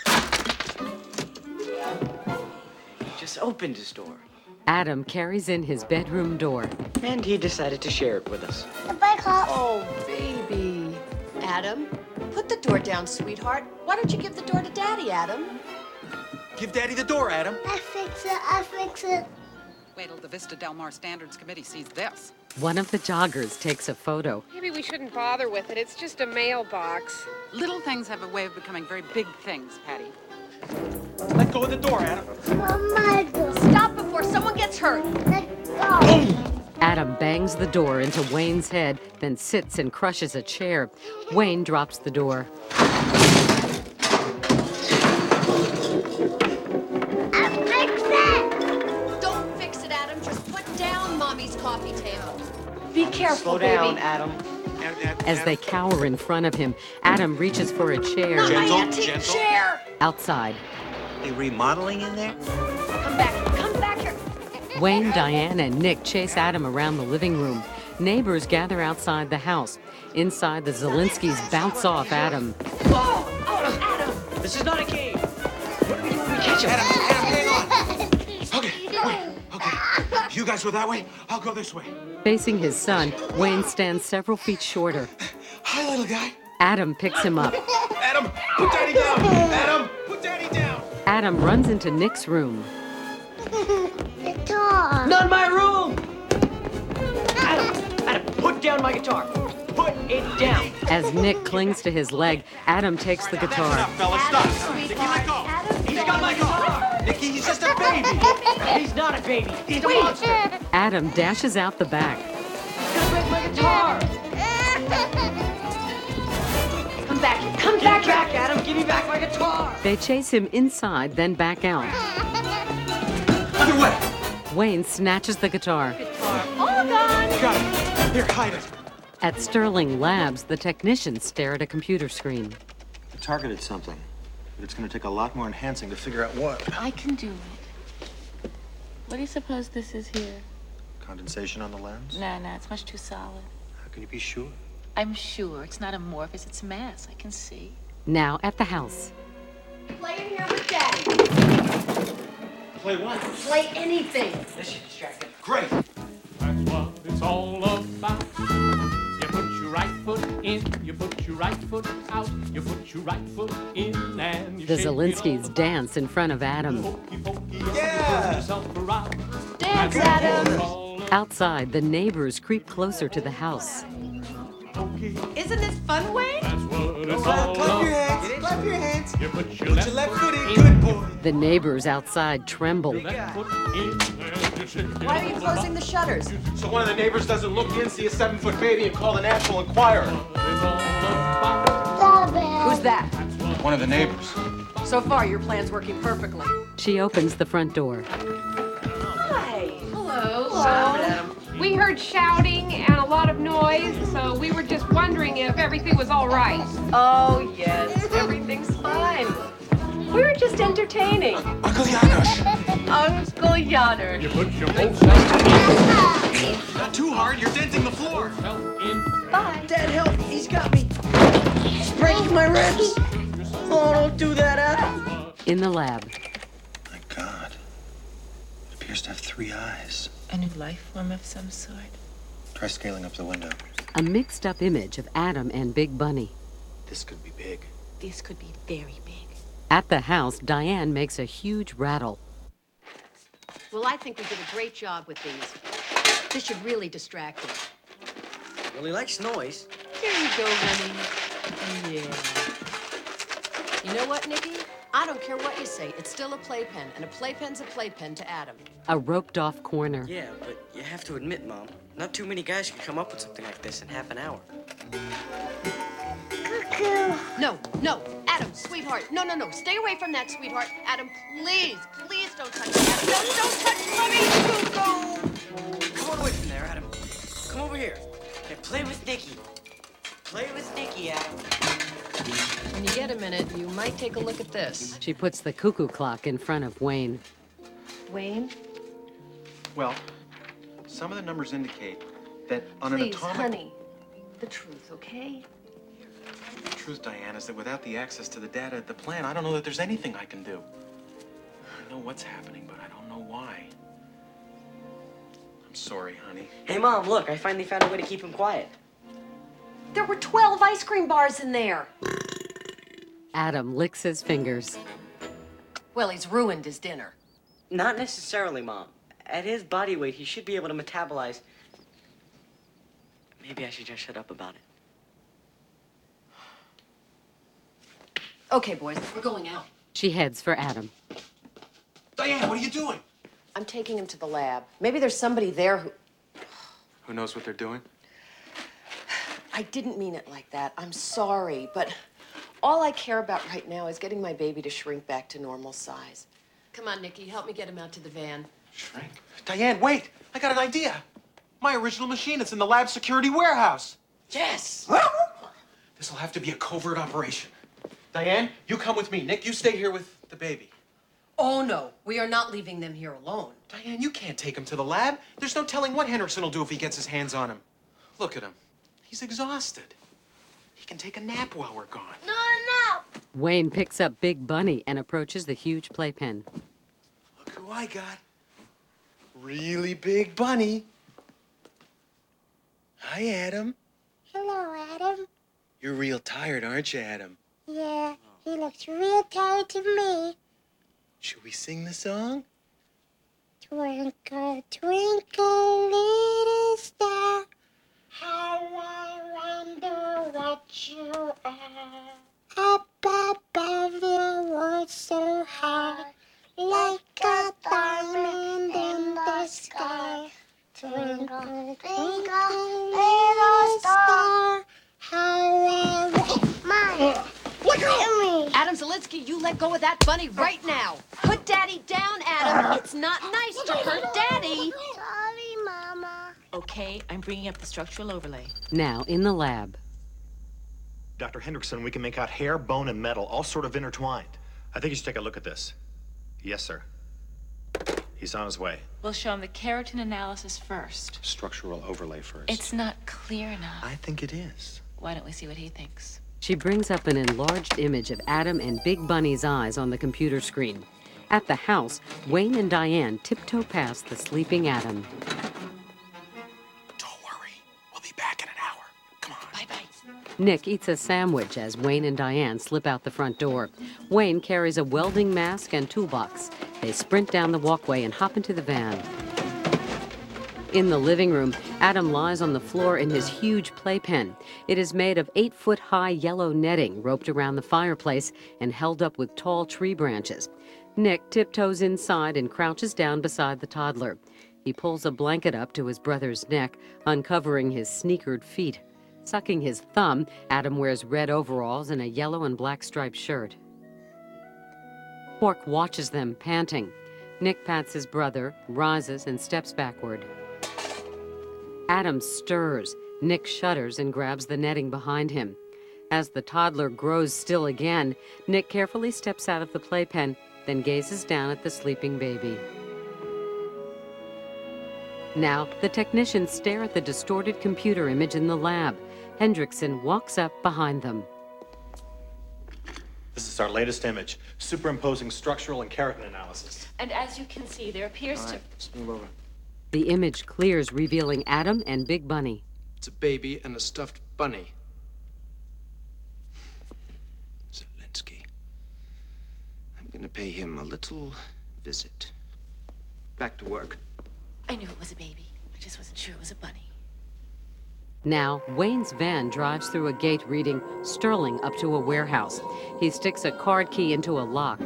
He just opened his door. Adam carries in his bedroom door. And he decided to share it with us. The bike hop. Oh, baby. Adam, put the door down, sweetheart. Why don't you give the door to Daddy, Adam? Give Daddy the door, Adam. I fix it. I fix it. Wait till the Vista Del Mar Standards Committee sees this. One of the joggers takes a photo. Maybe we shouldn't bother with it. It's just a mailbox. Little things have a way of becoming very big things, Patty. Let go of the door, Adam. Mama, Stop before someone gets hurt. let go. Adam bangs the door into Wayne's head, then sits and crushes a chair. Wayne drops the door. I fix it. Don't fix it, Adam. Just put down Mommy's coffee table. Be careful, Slow baby. down, Adam. As they cower in front of him, Adam reaches for a chair. Not my Gentle, antique gentle. chair. Outside, They remodeling in there? Come back. Come back here. Wayne, Diane, and Nick chase Adam around the living room. Neighbors gather outside the house. Inside, the Zelinskys bounce off Adam. Oh, oh, Adam. This is not a game. What are we doing? We catch him. Adam, Adam, hang on. Okay, wait, okay. You guys go that way, I'll go this way. Facing his son, Wayne stands several feet shorter. Hi, little guy. Adam picks him up. Adam, put Daddy down. Adam, put Daddy down. Adam runs into Nick's room. Guitar. Not my room. Adam, Adam, put down my guitar. Put it down. As Nick clings to his leg, Adam takes the guitar. Enough, fellas, stop. Nicky, let go. He's got my guitar. Nicky, he's just a baby. He's not a baby. He's a monster. Adam dashes out the back. He's gonna break my guitar. back, back, Adam. Give me back my guitar. They chase him inside, then back out. Other way. Wayne snatches the guitar. Hold on. Got it. Here, hide it. At Sterling Labs, the technicians stare at a computer screen. I targeted something, but it's going to take a lot more enhancing to figure out what. I can do it. What do you suppose this is here? Condensation on the lens? Nah, nah, it's much too solid. How can you be sure? I'm sure it's not amorphous, it's mass. I can see. Now at the house. Play in here with Daddy. Play what? Play anything. This should distract him. Great. That's what it's all about. You put your right foot in, you put your right foot out, you put your right foot in, and you The shake it Zelinskys all dance in front of Adam. yeah. Dance, Adam. Outside, the neighbors creep closer to the house. Isn't this fun, Wayne? That's what it's Clap, all clap your about. hands. Clap your hands. You put your Put left, your left foot foot in. in, Good boy. The neighbors outside tremble. left foot in, and you shake it Why are you all closing about. the shutters? So one of the neighbors doesn't look in, see a seven-foot baby, and call the National Enquirer. It's all about. Who's that? One of the neighbors. So far, your plan's working perfectly. She opens the front door. Hi. Hello. Adam. We heard shouting and a lot of noise, so we were just wondering if everything was all right. Oh, yes. Everything's fine. We were just entertaining. Uncle Janos. Uncle Yonner. You put your whole self Not too hard, you're denting the floor. in. Bye. Dad, help. He's got me. He's breaking my ribs. Oh, don't do that, Adam. In the lab, My God. It appears to have three eyes. A new life form of some sort. Try scaling up the window. a mixed-up image of Adam and Big Bunny. This could be big. This could be very big. At the house, Diane makes a huge rattle. Well, I think we did a great job with these. This should really distract him. Well, he likes noise. Here you go, honey. Yeah. You know what, Nikki? I don't care what you say. It's still a playpen, and a playpen's a playpen to Adam. A roped-off corner. Yeah, but you have to admit, Mom, not too many guys can come up with something like this in half an hour. No, no, Adam, sweetheart. No, no, no. Stay away from that, sweetheart. Adam, please, please don't touch me. Adam, don't, don't touch Mommy. Go. Come on away from there, Adam. Come over here. Hey, play with Nikki. Play with Nikki, Adam. When you get a minute, you might take a look at this. She puts the cuckoo clock in front of Wayne. Wayne, Well, some of the numbers indicate that on an please, atomic... honey, the truth, okay? The truth, Diane, is that without the access to the data at the plant, I don't know that there's anything I can do. I know what's happening, but I don't know why. I'm sorry, honey. Hey, Mom, look, I finally found a way to keep him quiet. There were twelve ice cream bars in there. Adam licks his fingers. Well, he's ruined his dinner. Not necessarily, Mom. At his body weight, he should be able to metabolize. Maybe I should just shut up about it. Okay, boys, we're going out. She heads for Adam. Diane, what are you doing? I'm taking him to the lab. Maybe there's somebody there who... Who knows what they're doing? I didn't mean it like that. I'm sorry, but all I care about right now is getting my baby to shrink back to normal size. Come on, Nikki, help me get him out to the van. Shrink? Diane, wait! I got an idea. My original machine, it's in the lab security warehouse. Yes! This will have to be a covert operation. Diane, you come with me. Nick, you stay here with the baby. Oh, no, we are not leaving them here alone. Diane, you can't take him to the lab. There's no telling what Hendrickson will do if he gets his hands on him. Look at him. He's exhausted. He can take a nap while we're gone. No, no. Wayne picks up Big Bunny and approaches the huge playpen. Look who I got. Really big bunny. Hi, Adam. Hello, Adam. You're real tired, aren't you, Adam? Yeah, he looks real tired to me. Should we sing the song? Twinkle, twinkle, little star, how I wonder what you are. Up above the world so high, like a diamond in the sky. Twinkle, twinkle, little star, how I wonder... Mom! Let you let go of that bunny right now. Put Daddy down, Adam. It's not nice to hurt Daddy. Sorry, Mama. Okay, I'm bringing up the structural overlay. Now, in the lab. Doctor Hendrickson, we can make out hair, bone, and metal, all sort of intertwined. I think you should take a look at this. Yes, sir. He's on his way. We'll show him the keratin analysis first. Structural overlay first. It's not clear enough. I think it is. Why don't we see what he thinks? She brings up an enlarged image of Adam and Big Bunny's eyes on the computer screen. At the house, Wayne and Diane tiptoe past the sleeping Adam. Don't worry. We'll be back in an hour. Come on. Bye-bye. Nick eats a sandwich as Wayne and Diane slip out the front door. Wayne carries a welding mask and toolbox. They sprint down the walkway and hop into the van. In the living room, Adam lies on the floor in his huge playpen. It is made of eight-foot-high yellow netting roped around the fireplace and held up with tall tree branches. Nick tiptoes inside and crouches down beside the toddler. He pulls a blanket up to his brother's neck, uncovering his sneakered feet. Sucking his thumb, Adam wears red overalls and a yellow and black striped shirt. Quark watches them, panting. Nick pats his brother, rises, and steps backward. Adam stirs. Nick shudders and grabs the netting behind him. As the toddler grows still again, Nick carefully steps out of the playpen, then gazes down at the sleeping baby. Now, the technicians stare at the distorted computer image in the lab. Hendrickson walks up behind them. This is our latest image, superimposing structural and keratin analysis. And as you can see, there appears All right, to... let's move over. The image clears, revealing Adam and Big Bunny. It's a baby and a stuffed bunny. Zelinsky. I'm gonna pay him a little visit. Back to work. I knew it was a baby. I just wasn't sure it was a bunny. Now, Wayne's van drives through a gate reading Sterling up to a warehouse. He sticks a card key into a lock.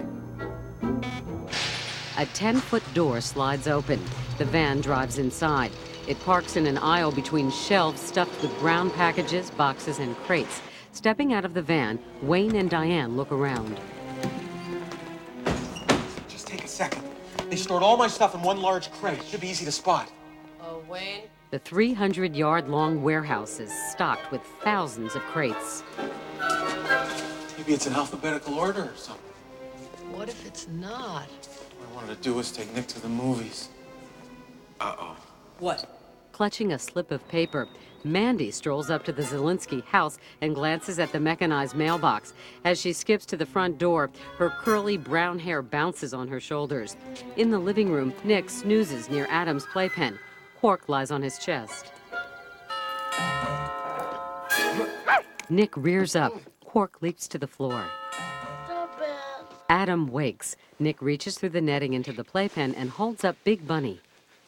A ten-foot door slides open. The van drives inside. It parks in an aisle between shelves stuffed with brown packages, boxes, and crates. Stepping out of the van, Wayne and Diane look around. Just take a second. They stored all my stuff in one large crate. Should be easy to spot. Oh, Wayne? The three hundred yard long warehouse is stocked with thousands of crates. Maybe it's in alphabetical order or something. What if it's not? What I wanted to do was take Nick to the movies. Uh-oh. What? Clutching a slip of paper, Mandy strolls up to the Zelinsky house and glances at the mechanized mailbox. As she skips to the front door, her curly brown hair bounces on her shoulders. In the living room, Nick snoozes near Adam's playpen. Quark lies on his chest. Nick rears up. Quark leaps to the floor. Adam wakes. Nick reaches through the netting into the playpen and holds up Big Bunny.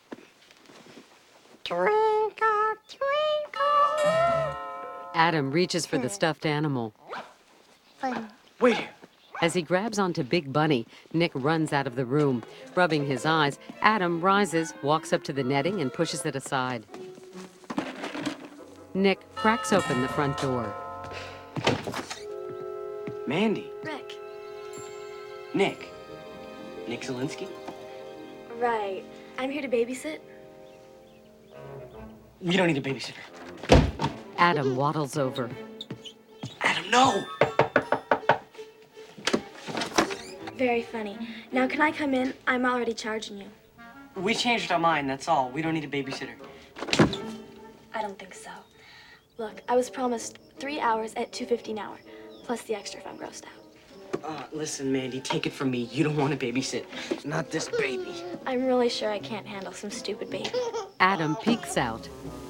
Twinkle, twinkle. Adam reaches for the stuffed animal. Fun. Wait here. As he grabs onto Big Bunny, Nick runs out of the room. Rubbing his eyes, Adam rises, walks up to the netting, and pushes it aside. Nick cracks open the front door. Mandy. Rick. Nick. Nick Zelinsky? Right. I'm here to babysit. We don't need a babysitter. Adam waddles over. Adam, no! Very funny. Now, can I come in? I'm already charging you. We changed our mind, that's all. We don't need a babysitter. I don't think so. Look, I was promised three hours at two fifty an hour, plus the extra if I'm grossed out. Uh, listen, Mandy, take it from me. You don't want to babysit. Not this baby. I'm really sure I can't handle some stupid baby. Adam peeks out.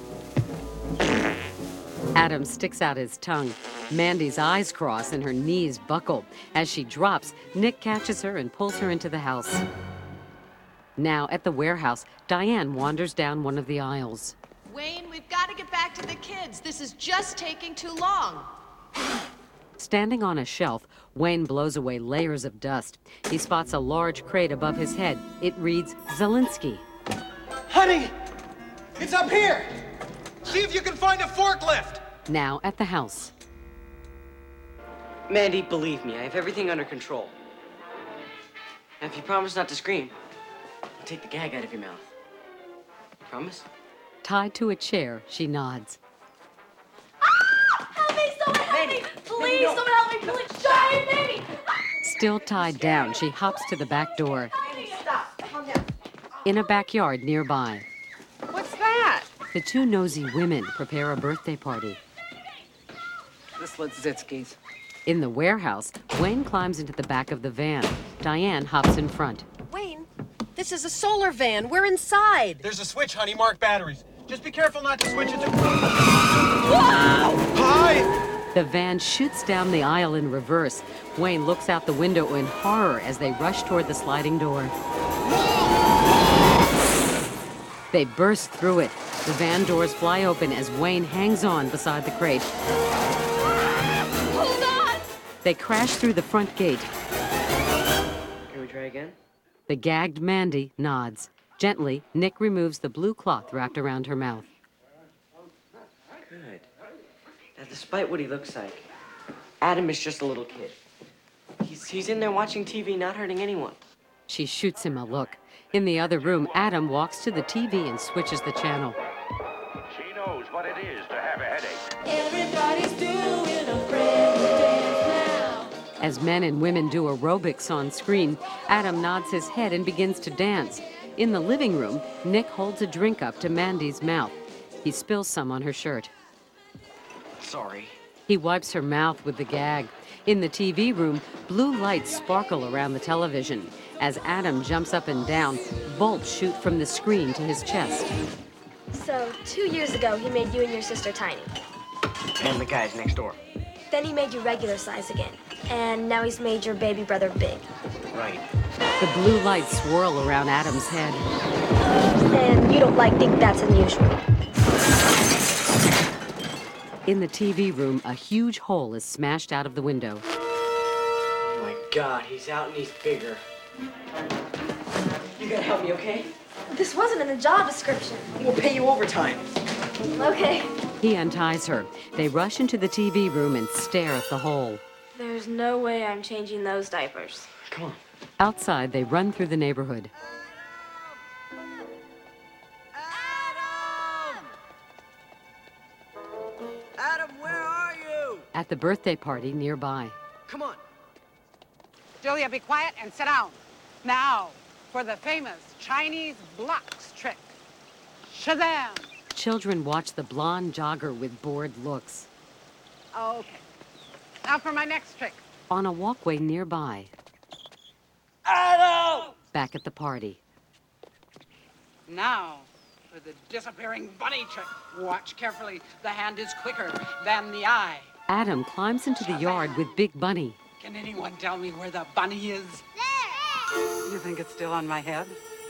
Adam sticks out his tongue. Mandy's eyes cross and her knees buckle. As she drops, Nick catches her and pulls her into the house. Now, at the warehouse, Diane wanders down one of the aisles. Wayne, we've got to get back to the kids. This is just taking too long. Standing on a shelf, Wayne blows away layers of dust. He spots a large crate above his head. It reads Zelinsky. Honey! It's up here! See if you can find a forklift! Now at the house. Mandy, believe me, I have everything under control. And if you promise not to scream, I'll take the gag out of your mouth. Promise? Tied to a chair, she nods. Help me! Someone help me! Please, someone help me! Please, sorry, baby! Still tied down, she hops to the back door. Stop. Calm down. In a backyard nearby, What's that? the two nosy women prepare a birthday party. This Lidzitsky's. In the warehouse, Wayne climbs into the back of the van. Diane hops in front. Wayne, this is a solar van. We're inside. There's a switch, honey. Mark batteries. Just be careful not to switch it to... Whoa! Hi! The van shoots down the aisle in reverse. Wayne looks out the window in horror as they rush toward the sliding door. They burst through it. The van doors fly open as Wayne hangs on beside the crate. Hold on! They crash through the front gate. Can we try again? The gagged Mandy nods. Gently, Nick removes the blue cloth wrapped around her mouth. Good. Now, despite what he looks like, Adam is just a little kid. He's, he's in there watching T V, not hurting anyone. She shoots him a look. In the other room, Adam walks to the T V and switches the channel. She knows what it is to have a headache. Everybody's doing a brand new dance now. As men and women do aerobics on screen, Adam nods his head and begins to dance. In the living room, Nick holds a drink up to Mandy's mouth. He spills some on her shirt. Sorry. He wipes her mouth with the gag. In the T V room, blue lights sparkle around the television. As Adam jumps up and down, bolts shoot from the screen to his chest. So, two years ago, he made you and your sister tiny. And the guys next door. Then he made you regular size again. And now he's made your baby brother big. Right. The blue lights swirl around Adam's head. And you don't like think that's unusual. In the T V room, a huge hole is smashed out of the window. Oh my God, he's out and he's bigger. You gotta help me, okay? This wasn't in the job description. We'll pay you overtime. Okay. He unties her. They rush into the T V room and stare at the hole. There's no way I'm changing those diapers. Come on. Outside, they run through the neighborhood. Adam, where are you? At the birthday party nearby. Come on. Julia, be quiet and sit down. Now, for the famous Chinese blocks trick. Shazam! Children watch the blonde jogger with bored looks. Okay. Now for my next trick. On a walkway nearby. Adam! Back at the party. Now, for the disappearing bunny trick. Watch carefully. The hand is quicker than the eye. Adam climbs into the yard with Big Bunny. Can anyone tell me where the bunny is? There! You think it's still on my head?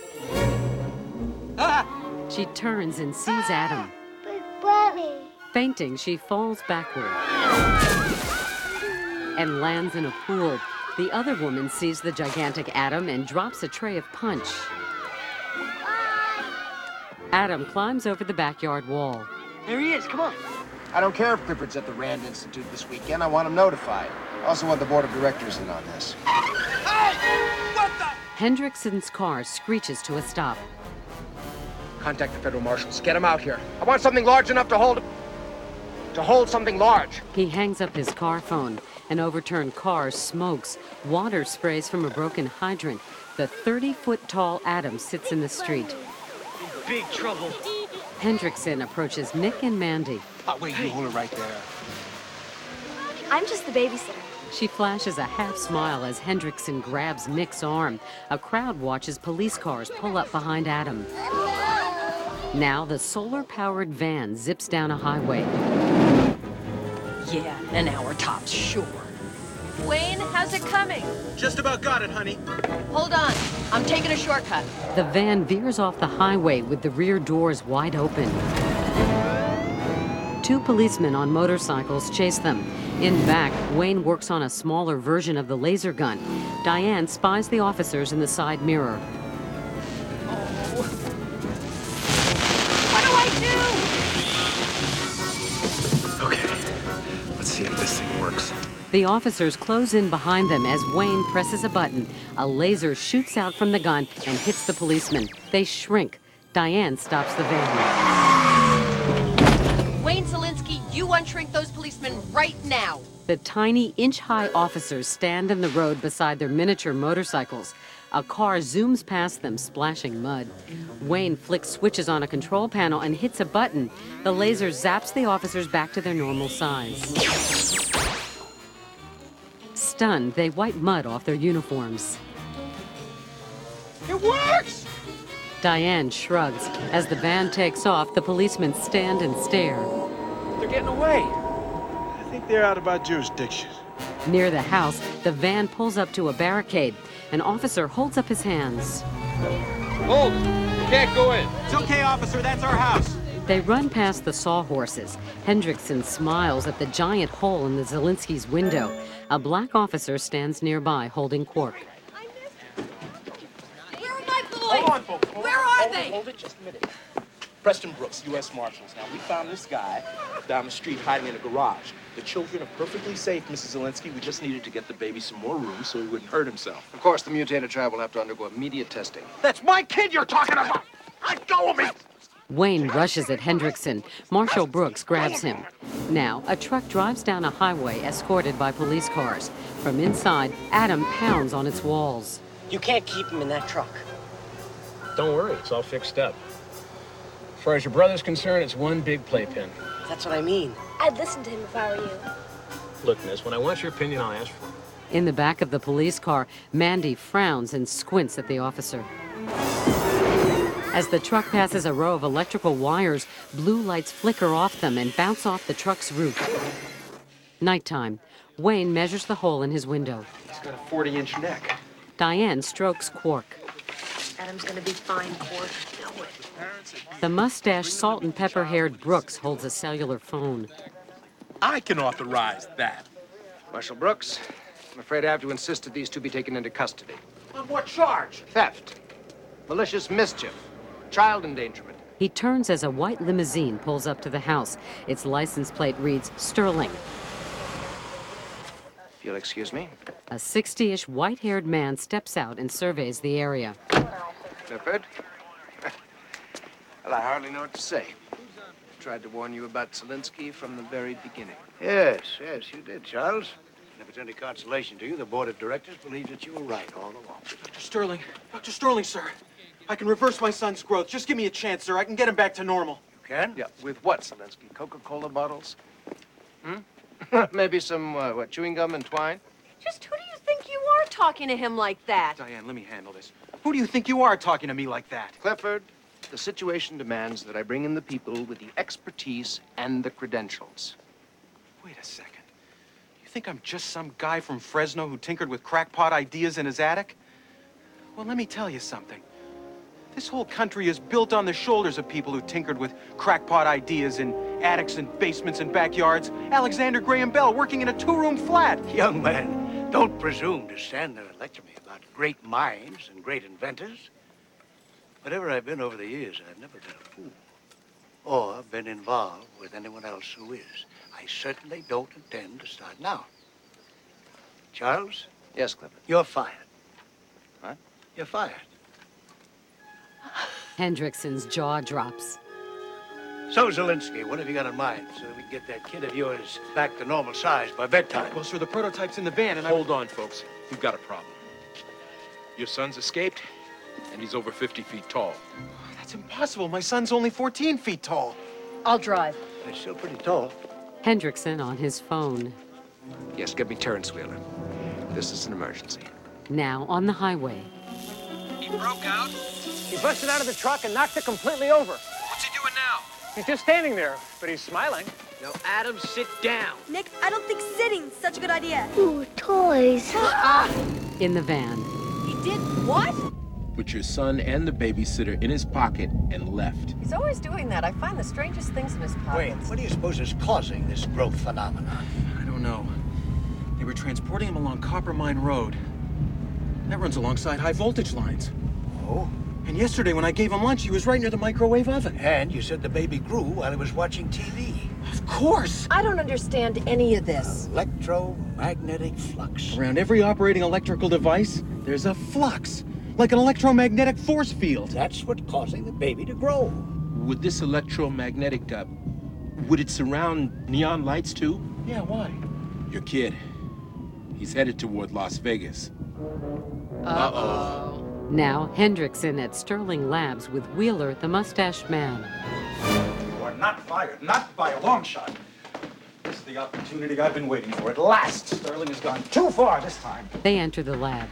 Ah! She turns and sees Adam. Big Bunny. Fainting, she falls backward and lands in a pool. The other woman sees the gigantic Adam and drops a tray of punch. Adam climbs over the backyard wall. There he is, come on. I don't care if Clifford's at the Rand Institute this weekend. I want him notified. I also want the board of directors in on this. Hey! What the? Hendrickson's car screeches to a stop. Contact the federal marshals. Get him out here. I want something large enough to hold... to hold something large. He hangs up his car phone. An overturned car smokes. Water sprays from a broken hydrant. The thirty-foot-tall Adam sits in the street. Big trouble. Hendrickson approaches Nick and Mandy. Oh, wait, you hold it right there. I'm just the babysitter. She flashes a half smile as Hendrickson grabs Nick's arm. A crowd watches police cars pull up behind Adam. Now the solar-powered van zips down a highway. Yeah, an hour tops, sure. Wayne, how's it coming? Just about got it, honey. Hold on. I'm taking a shortcut. The van veers off the highway with the rear doors wide open. Two policemen on motorcycles chase them. In back, Wayne works on a smaller version of the laser gun. Diane spies the officers in the side mirror. What do I do? Okay, let's see if this thing works. The officers close in behind them as Wayne presses a button. A laser shoots out from the gun and hits the policeman. They shrink. Diane stops the van. Wayne Zelinsky, you unshrink those policemen right now. The tiny, inch-high officers stand in the road beside their miniature motorcycles. A car zooms past them, splashing mud. Wayne flicks switches on a control panel and hits a button. The laser zaps the officers back to their normal size. Stunned, they wipe mud off their uniforms. It works! Diane shrugs. As the van takes off, the policemen stand and stare. They're getting away. I think they're out of our jurisdiction. Near the house, the van pulls up to a barricade. An officer holds up his hands. Hold! You can't go in. It's okay, officer. That's our house. They run past the sawhorses. Hendrickson smiles at the giant hole in the Zelinsky's window. A black officer stands nearby, holding Quark. Where are my boys? Hold on, folks. Hold Where on. are hold they? It, hold it just a minute. Preston Brooks, U S Marshals. Now, we found this guy down the street hiding in a garage. The children are perfectly safe, Missus Zelinsky. We just needed to get the baby some more room so he wouldn't hurt himself. Of course, the mutated child will have to undergo immediate testing. That's my kid you're talking about! Let go of me! Wayne rushes at Hendrickson. Marshal Brooks grabs him. Now, a truck drives down a highway escorted by police cars. From inside, Adam pounds on its walls. You can't keep him in that truck. Don't worry, it's all fixed up. As far as your brother's concerned, it's one big playpen. That's what I mean. I'd listen to him if I were you. Look, miss, when I want your opinion, I'll ask for it. In the back of the police car, Mandy frowns and squints at the officer. As the truck passes a row of electrical wires, blue lights flicker off them and bounce off the truck's roof. Nighttime. Wayne measures the hole in his window. He's got a forty-inch neck. Diane strokes Quark. Adam's gonna be fine, Quark. Know it. The mustached, salt and pepper-haired Brooks holds a cellular phone. I can authorize that. Marshal Brooks, I'm afraid I have to insist that these two be taken into custody. On what charge? Theft, malicious mischief, child endangerment. He turns as a white limousine pulls up to the house. Its license plate reads Sterling. If you'll excuse me. A sixty-ish white-haired man steps out and surveys the area. Clifford? Well, I hardly know what to say. Tried to warn you about Zelinsky from the very beginning. Yes, yes, you did, Charles. And if it's any consolation to you, the board of directors believes that you were right all along. Doctor Sterling. Doctor Sterling, sir. I can reverse my son's growth. Just give me a chance, sir. I can get him back to normal. You can? Yeah, with what, Zelinsky? Coca-Cola bottles? Hmm? Maybe some, uh, what, chewing gum and twine? Just who do you think you are talking to him like that? Diane, let me handle this. Who do you think you are talking to me like that? Clifford, the situation demands that I bring in the people with the expertise and the credentials. Wait a second. You think I'm just some guy from Fresno who tinkered with crackpot ideas in his attic? Well, let me tell you something. This whole country is built on the shoulders of people who tinkered with crackpot ideas in attics and basements and backyards. Alexander Graham Bell working in a two-room flat. Young man, don't presume to stand there and lecture me about great minds and great inventors. Whatever I've been over the years, I've never been a fool or been involved with anyone else who is. I certainly don't intend to start now. Charles? Yes, Clifford. You're fired. What? You're fired. Hendrickson's jaw drops. So, Zelinsky, what have you got in mind so that we can get that kid of yours back to normal size by bedtime? Well, sir, the prototype's in the van and I... Hold on, folks. We've got a problem. Your son's escaped, and he's over fifty feet tall. That's impossible. My son's only fourteen feet tall. I'll drive. He's still pretty tall. Hendrickson on his phone. Yes, get me Terrence Wheeler. This is an emergency. Now on the highway. He broke out. He busted out of the truck and knocked it completely over. What's he doing now? He's just standing there, but he's smiling. Now, Adam, sit down. Nick, I don't think sitting's such a good idea. Ooh, toys. In the van. He did what? Put your son and the babysitter in his pocket and left. He's always doing that. I find the strangest things in his pockets. Wait, what do you suppose is causing this growth phenomenon? I don't know. They were transporting him along Copper Mine Road. That runs alongside high voltage lines. Oh? And yesterday when I gave him lunch, he was right near the microwave oven. And you said the baby grew while he was watching T V. Of course. I don't understand any of this. Electromagnetic flux. Around every operating electrical device, there's a flux, like an electromagnetic force field. That's what's causing the baby to grow. Would this electromagnetic, uh, would it surround neon lights too? Yeah, why? Your kid, he's headed toward Las Vegas. Uh-oh. Now, Hendrickson at Sterling Labs with Wheeler, the mustached man. You are not fired, not by a long shot. This is the opportunity I've been waiting for. At last, Sterling has gone too far this time. They enter the lab.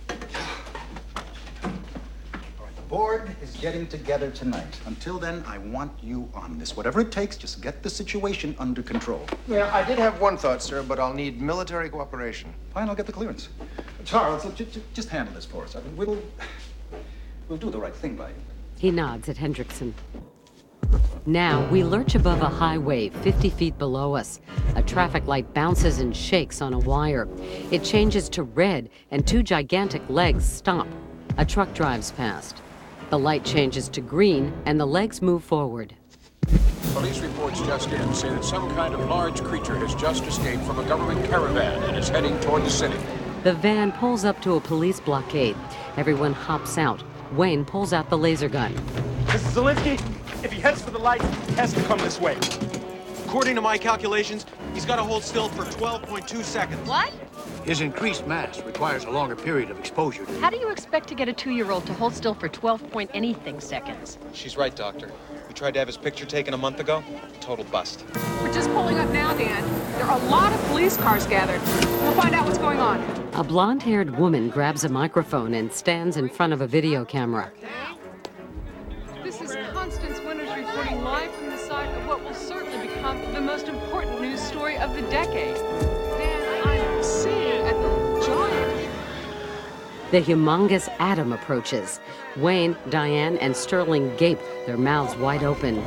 The board is getting together tonight. Until then, I want you on this. Whatever it takes, just get the situation under control. Yeah, I did have one thought, sir, but I'll need military cooperation. Fine, I'll get the clearance. Charles, look, just, just handle this for us. I mean, we'll, we'll do the right thing by you. He nods at Hendrickson. Now, we lurch above a highway fifty feet below us. A traffic light bounces and shakes on a wire. It changes to red, and two gigantic legs stop. A truck drives past. The light changes to green, and the legs move forward. Police reports just in say that some kind of large creature has just escaped from a government caravan and is heading toward the city. The van pulls up to a police blockade. Everyone hops out. Wayne pulls out the laser gun. Mister Zelinsky, if he heads for the light, he has to come this way. According to my calculations, he's got to hold still for twelve point two seconds. What? His increased mass requires a longer period of exposure. How do you expect to get a two-year-old to hold still for twelve point anything seconds? She's right, Doctor. We tried to have his picture taken a month ago. Total bust. We're just pulling up now, Dan. There are a lot of police cars gathered. We'll find out what's going on. A blonde-haired woman grabs a microphone and stands in front of a video camera. This is Constance Winters reporting live from the site of what will certainly become the most important news story of the decade. Dan, I'm seeing a giant. The humongous Adam approaches. Wayne, Diane, and Sterling gape, their mouths wide open.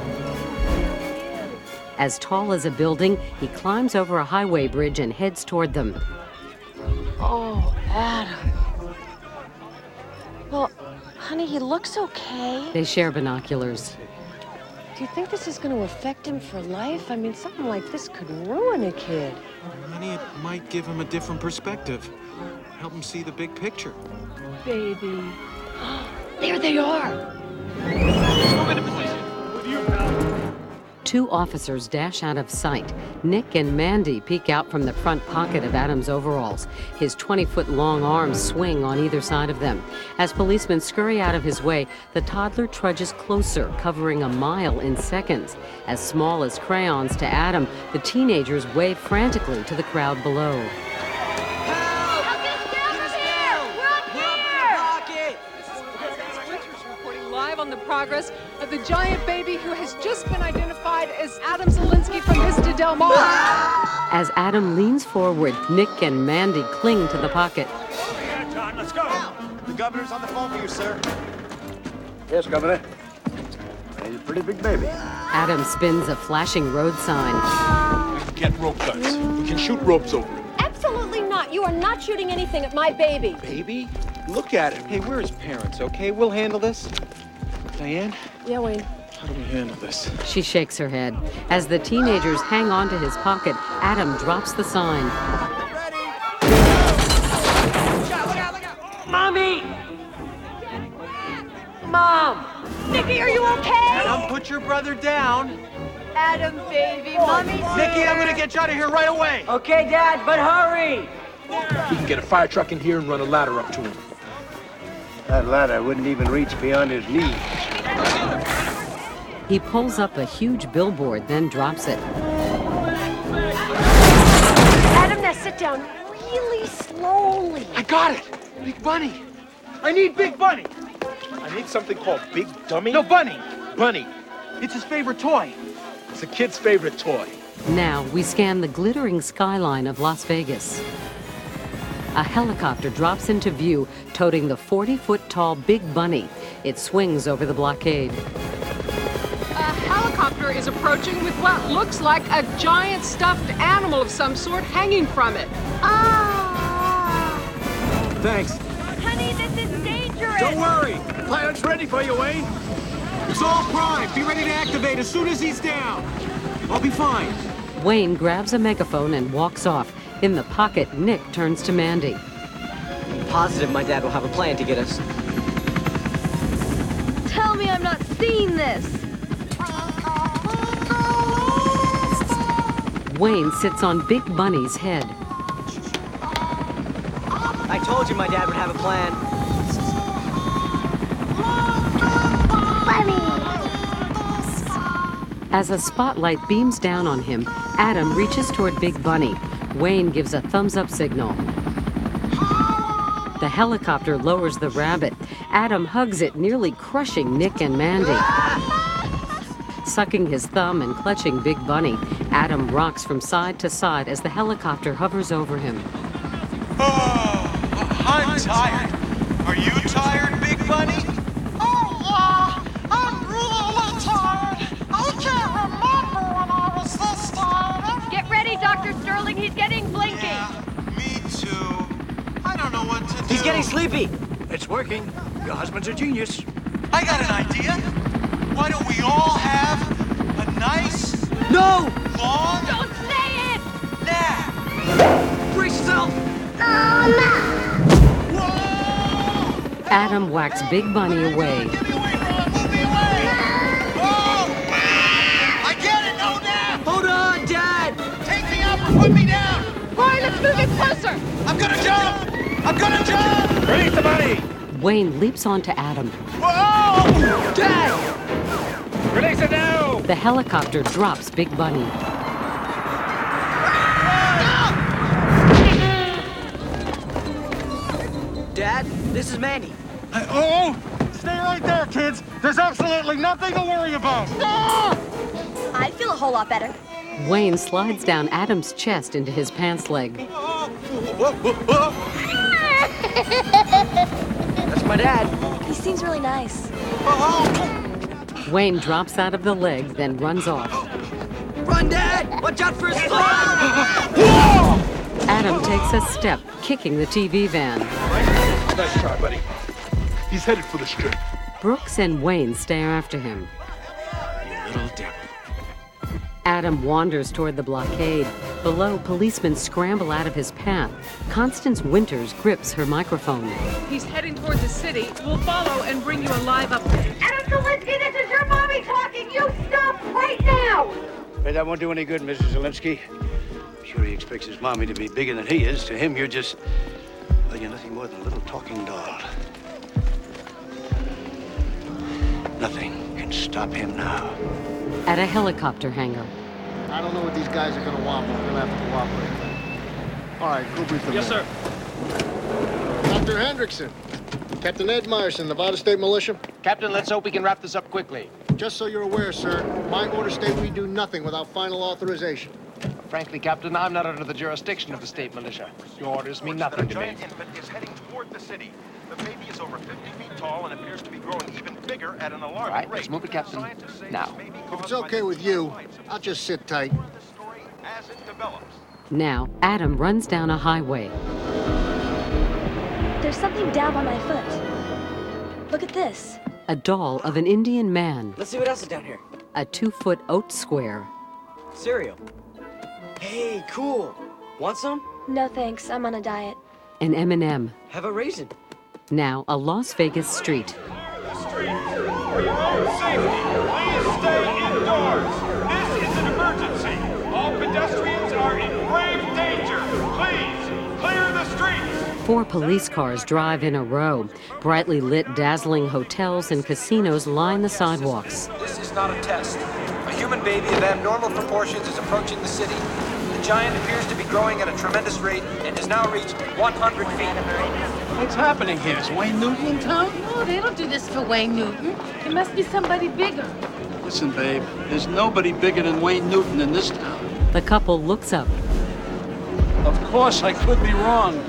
As tall as a building, he climbs over a highway bridge and heads toward them. Oh, Adam. Well, honey, he looks okay. They share binoculars. Do you think this is going to affect him for life? I mean, something like this could ruin a kid. Honey, it might give him a different perspective. Help him see the big picture. Baby. There they are. Two officers dash out of sight. Nick and Mandy peek out from the front pocket of Adam's overalls. His twenty-foot-long arms swing on either side of them. As policemen scurry out of his way, the toddler trudges closer, covering a mile in seconds. As small as crayons to Adam, the teenagers wave frantically to the crowd below. On the progress of the giant baby who has just been identified as Adam Zelinsky from Vista Del Mar. As Adam leans forward, Nick and Mandy cling to the pocket. Yeah, John, let's go. The governor's on the phone for you, sir. Yes, Governor. He's a pretty big baby. Adam spins a flashing road sign. We can get rope guns. We can shoot ropes over him. Absolutely not. You are not shooting anything at my baby. Baby? Look at him. Hey, we're his parents, okay? We'll handle this. Diane? Yeah, Wayne. How do we handle this? She shakes her head. As the teenagers hang on to his pocket, Adam drops the sign. Mommy! Mom! Nikki, are you okay? Adam, put your brother down. Adam, baby, mommy's Nikki, I'm gonna get you out of here right away. Okay, Dad, but hurry! We can get a fire truck in here and run a ladder up to him. That ladder wouldn't even reach beyond his knees. He pulls up a huge billboard, then drops it. Adam, now sit down really slowly. I got it. Big Bunny. I need Big Bunny. I need something called Big Dummy. No, Bunny. Bunny. It's his favorite toy. It's a kid's favorite toy. Now we scan the glittering skyline of Las Vegas. A helicopter drops into view, toting the forty-foot-tall Big Bunny. It swings over the blockade. A helicopter is approaching with what looks like a giant stuffed animal of some sort hanging from it. Ah! Thanks. Honey, this is dangerous. Don't worry. Pilot's ready for you, Wayne. It's all prime. Be ready to activate as soon as he's down. I'll be fine. Wayne grabs a megaphone and walks off. In the pocket, Nick turns to Mandy. I'm positive my dad will have a plan to get us. Tell me I'm not seeing this. Wayne sits on Big Bunny's head. I told you my dad would have a plan. As a spotlight beams down on him, Adam reaches toward Big Bunny. Wayne gives a thumbs-up signal. The helicopter lowers the rabbit. Adam hugs it, nearly crushing Nick and Mandy. Sucking his thumb and clutching Big Bunny, Adam rocks from side to side as the helicopter hovers over him. Oh, I'm tired. Are you tired, Big Bunny? Oh, yeah. I'm really tired. I can't remember when I was this tired. Get ready, Doctor Sterling. He's getting blinky. Yeah, me too. I don't know what to do. He's getting sleepy. It's working. Your husband's a genius. I got an idea. Why don't we all have a nice, No! long Don't say it! nap? Brace yourself! Adam whacks Big Bunny away. Get me away from it! Move me away! Oh! I get it! No nap! Hold on, Dad! Take me up or put me down! Brian, let's move it closer! I'm gonna jump! I'm gonna jump! Release the bunny! Wayne leaps onto Adam. Whoa! Dad! Release it now! The helicopter drops Big Bunny. Dad, this is Mandy. I, oh! Stay right there, kids! There's absolutely nothing to worry about! I feel a whole lot better. Wayne slides down Adam's chest into his pants leg. That's my dad. He seems really nice. Wayne drops out of the leg, then runs off. Run, Dad! Watch out for his foot! Adam takes a step, kicking the T V van. Nice try, buddy. He's headed for the strip. Brooks and Wayne stare after him. You little devil. Adam wanders toward the blockade. Below, policemen scramble out of his path. Constance Winters grips her microphone. He's heading toward the city. We'll follow and bring you a live update. Adam Zelinsky, this is your mommy talking. You stop right now. Hey, that won't do any good, Missus Zelinsky. I'm sure he expects his mommy to be bigger than he is. To him, you're just, well, you're nothing more than a little talking doll. Nothing can stop him now. At a helicopter hangar. I don't know what these guys are gonna want, but we're gonna have to cooperate. All right, go brief them. Yes, in. sir. Doctor Hendrickson, Captain Ed Myerson, Nevada State Militia. Captain, let's hope we can wrap this up quickly. Just so you're aware, sir, my orders state we do nothing without final authorization. Frankly, Captain, I'm not under the jurisdiction of the state militia. Your orders mean nothing to me. giant infant is heading toward the city. The baby is over fifty feet tall and appears to be growing even bigger at an alarming All right, rate. let's move it, Captain. Now. If it's okay with you, I'll just sit tight. As it develops. Now, Adam runs down a highway. There's something down by my foot. Look at this. A doll of an Indian man. Let's see what else is down here. A two-foot oat square. Cereal. Hey, cool. Want some? No thanks, I'm on a diet. An M and M. Have a raisin. Now, a Las Vegas street. For your own safety, please stay indoors. This is an emergency. All pedestrians are in grave danger. Please, clear the streets. Four police cars drive in a row. Brightly lit, dazzling hotels and casinos line the sidewalks. This is not a test. A human baby of abnormal proportions is approaching the city. The giant appears to be growing at a tremendous rate and has now reached one hundred feet. What's happening here? Is Wayne Newton in town? Oh, they don't do this for Wayne Newton. It must be somebody bigger. Listen, babe, there's nobody bigger than Wayne Newton in this town. The couple looks up. Of course, I could be wrong.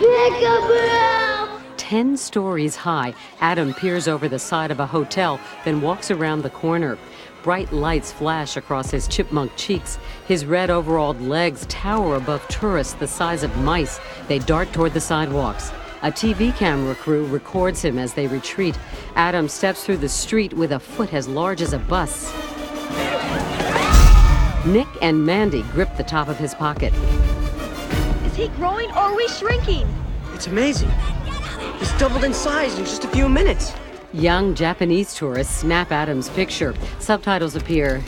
Ten stories high, Adam peers over the side of a hotel, then walks around the corner. Bright lights flash across his chipmunk cheeks. His red overalled legs tower above tourists the size of mice. They dart toward the sidewalks. A T V camera crew records him as they retreat. Adam steps through the street with a foot as large as a bus. Nick and Mandy grip the top of his pocket. Is he growing or are we shrinking? It's amazing. He's doubled in size in just a few minutes. Young Japanese tourists snap Adam's picture. Subtitles appear.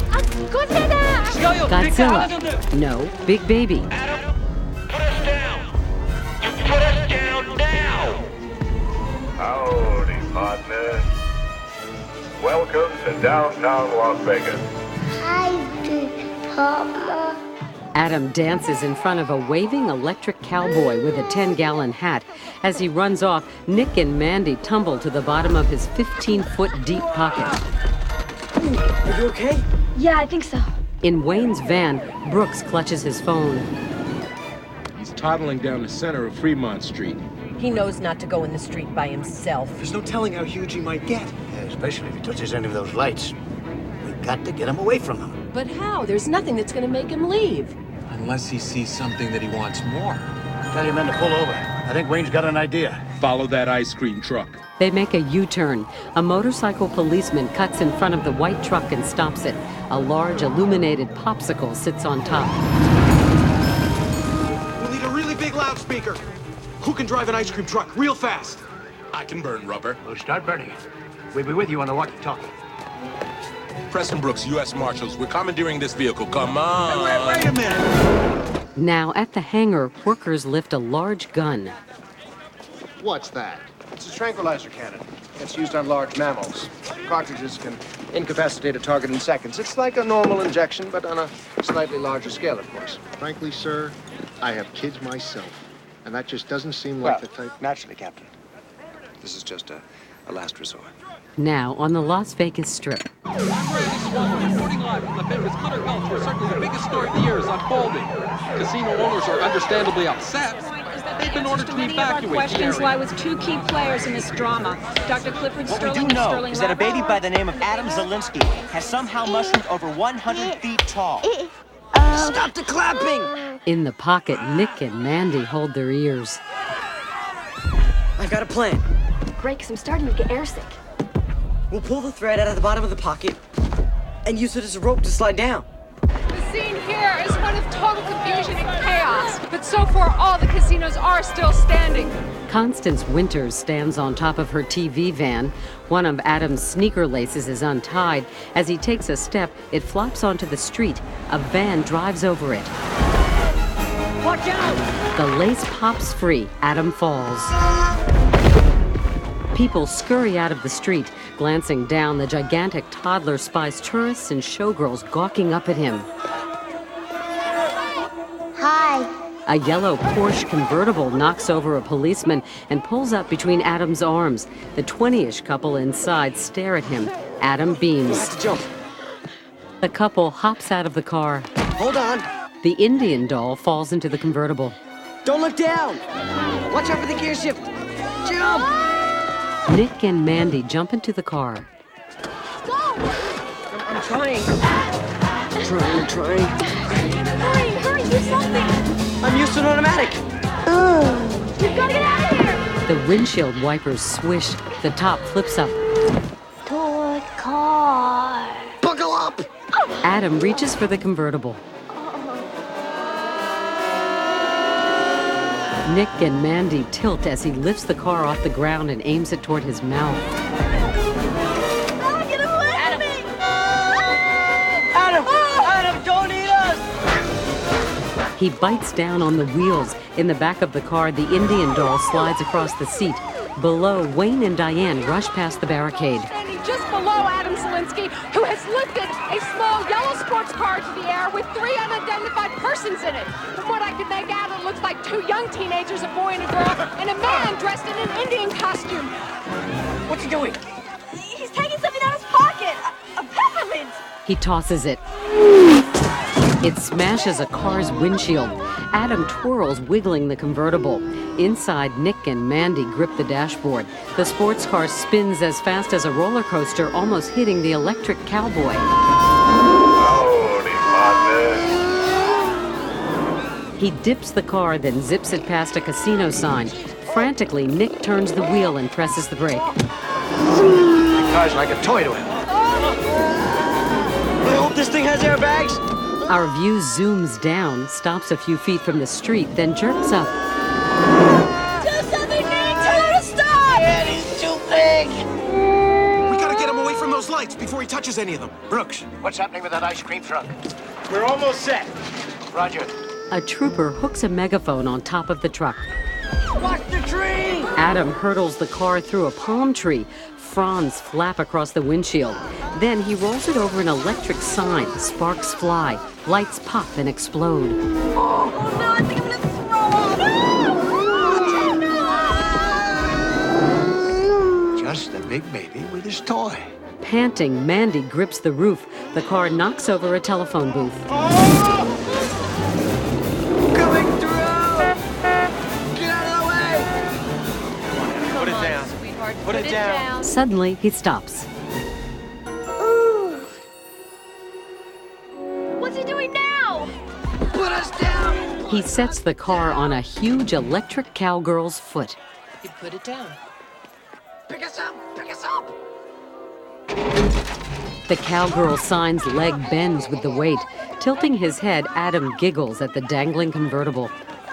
Godzilla. No, Big Baby. Howdy, partner. Welcome to downtown Las Vegas. Hi, Papa. Adam dances in front of a waving electric cowboy with a ten-gallon hat. As he runs off, Nick and Mandy tumble to the bottom of his fifteen-foot deep pocket. Are you okay? Yeah, I think so. In Wayne's van, Brooks clutches his phone. He's toddling down the center of Fremont Street. He knows not to go in the street by himself. There's no telling how huge he might get. Yeah, especially if he touches any of those lights. We've got to get him away from them. But how? There's nothing that's going to make him leave. Unless he sees something that he wants more. Tell your men to pull over. I think Wayne's got an idea. Follow that ice cream truck. They make a U-turn. A motorcycle policeman cuts in front of the white truck and stops it. A large illuminated popsicle sits on top. We'll need a really big loudspeaker. Who can drive an ice cream truck real fast? I can burn rubber. We'll start burning it. We'll be with you on the walkie-talkie. Preston Brooks, U S Marshals. We're commandeering this vehicle. Come on. Wait, wait a minute. Now, at the hangar, workers lift a large gun. What's that? It's a tranquilizer cannon. It's used on large mammals. Cartridges can incapacitate a target in seconds. It's like a normal injection, but on a slightly larger scale, of course. Frankly, sir, I have kids myself, and that just doesn't seem like Well, the type... naturally, Captain. This is just a, a last resort. Now, on the Las Vegas Strip. I'm Ray, this is Walter, reporting live from the famous Glitter Gulch, where certainly the biggest story of the year is unfolding. Casino owners are understandably upset. They've been ordered to evacuate the area. Lie with two key players in this drama, Doctor Clifford What Sterling we do know Sterling is that a Lava. baby by the name of Adam Zelinsky has somehow mushroomed over one hundred feet tall. Stop the clapping! In the pocket, Nick and Mandy hold their ears. I've got a plan. Great, because I'm starting to get airsick. We'll pull the thread out of the bottom of the pocket and use it as a rope to slide down. The scene here is one of total confusion and chaos, but so far all the casinos are still standing. Constance Winters stands on top of her T V van. One of Adam's sneaker laces is untied. As he takes a step, it flops onto the street. A van drives over it. Watch out! The lace pops free. Adam falls. People scurry out of the street. Glancing down, the gigantic toddler spies tourists and showgirls gawking up at him. Hi. A yellow Porsche convertible knocks over a policeman and pulls up between Adam's arms. The twenty-ish couple inside stare at him. Adam beams. Jump. The couple hops out of the car. Hold on. The Indian doll falls into the convertible. Don't look down. Watch out for the gear shift. Jump! Nick and Mandy jump into the car. I'm, I'm trying. Trying, trying. Hurry, hurry, do something! I'm used to an automatic. You've got to get out of here! The windshield wipers swish. The top flips up. Toy car. Buckle up! Adam reaches for the convertible. Nick and Mandy tilt as he lifts the car off the ground and aims it toward his mouth. Oh, get away from me! Adam! Adam, don't eat us! He bites down on the wheels. In the back of the car, the Indian doll slides across the seat. Below, Wayne and Diane rush past the barricade. Standing just below Adam Zelinsky, who has lifted a small yellow sports car to the air with three unidentified persons in it. From what I can make out, it looks like two young teenagers, a boy and a girl, and a man dressed in an Indian costume. What's he doing? He's taking something out of his pocket! A, a peppermint! He tosses it. It smashes a car's windshield. Adam twirls, wiggling the convertible. Inside, Nick and Mandy grip the dashboard. The sports car spins as fast as a roller coaster, almost hitting the electric cowboy. Howdy, partner. He dips the car, then zips it past a casino sign. Frantically, Nick turns the wheel and presses the brake. The car's like a toy to him. I hope this thing has airbags. Our view zooms down, stops a few feet from the street, then jerks up. Do something, Nick! Tell him to stop! Dad, he's too big! We gotta get him away from those lights before he touches any of them. Brooks, what's happening with that ice cream truck? We're almost set. Roger. A trooper hooks a megaphone on top of the truck. Watch the tree! Adam hurdles the car through a palm tree. Fronds flap across the windshield. Then he rolls it over an electric sign. Sparks fly. Lights pop and explode. Oh, no, I think I'm gonna throw up! Just a big baby with his toy. Panting, Mandy grips the roof. The car knocks over a telephone booth. Coming through! Get out of the way! Put it down. Sweetheart, Put it down. Suddenly, he stops. What's he doing now? Put us down! He sets the car on a huge electric cowgirl's foot. You put it down. Pick us up! Pick us up! The cowgirl sign's leg bends with the weight. Tilting his head, Adam giggles at the dangling convertible.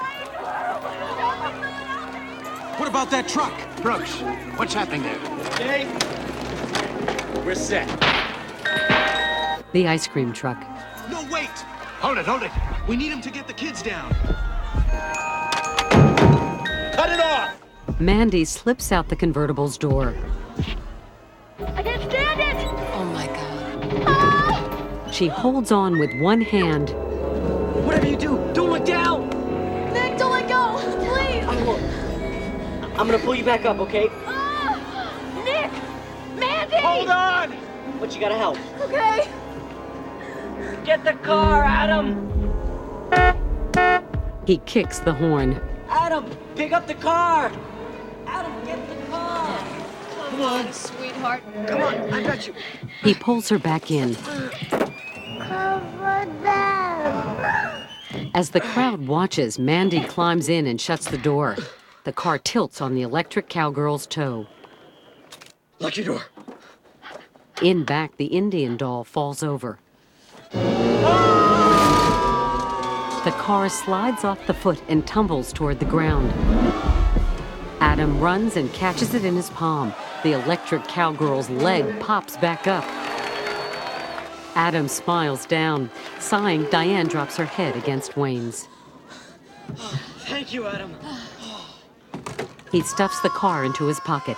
What about that truck? Brooks, what's happening there? Okay. We're set. The ice cream truck. No, wait! Hold it, hold it. We need him to get the kids down. Cut it off! Mandy slips out the convertible's door. I can't stand it! Oh my God. She holds on with one hand. Whatever you do, don't look down! Nick, don't let go! Please! I won't. I'm gonna pull you back up, okay? Ah! Nick! Mandy! Hold on! But you gotta help. Okay. Get the car, Adam! He kicks the horn. Adam, pick up the car! Adam, get the car! Come on, sweetheart. Come on, I got you. He pulls her back in. Cover them. As the crowd watches, Mandy climbs in and shuts the door. The car tilts on the electric cowgirl's toe. Lock your door. In back, the Indian doll falls over. The car slides off the foot and tumbles toward the ground. Adam runs and catches it in his palm. The electric cowgirl's leg pops back up. Adam smiles down. Sighing, Diane drops her head against Wayne's. Thank you, Adam. He stuffs the car into his pocket.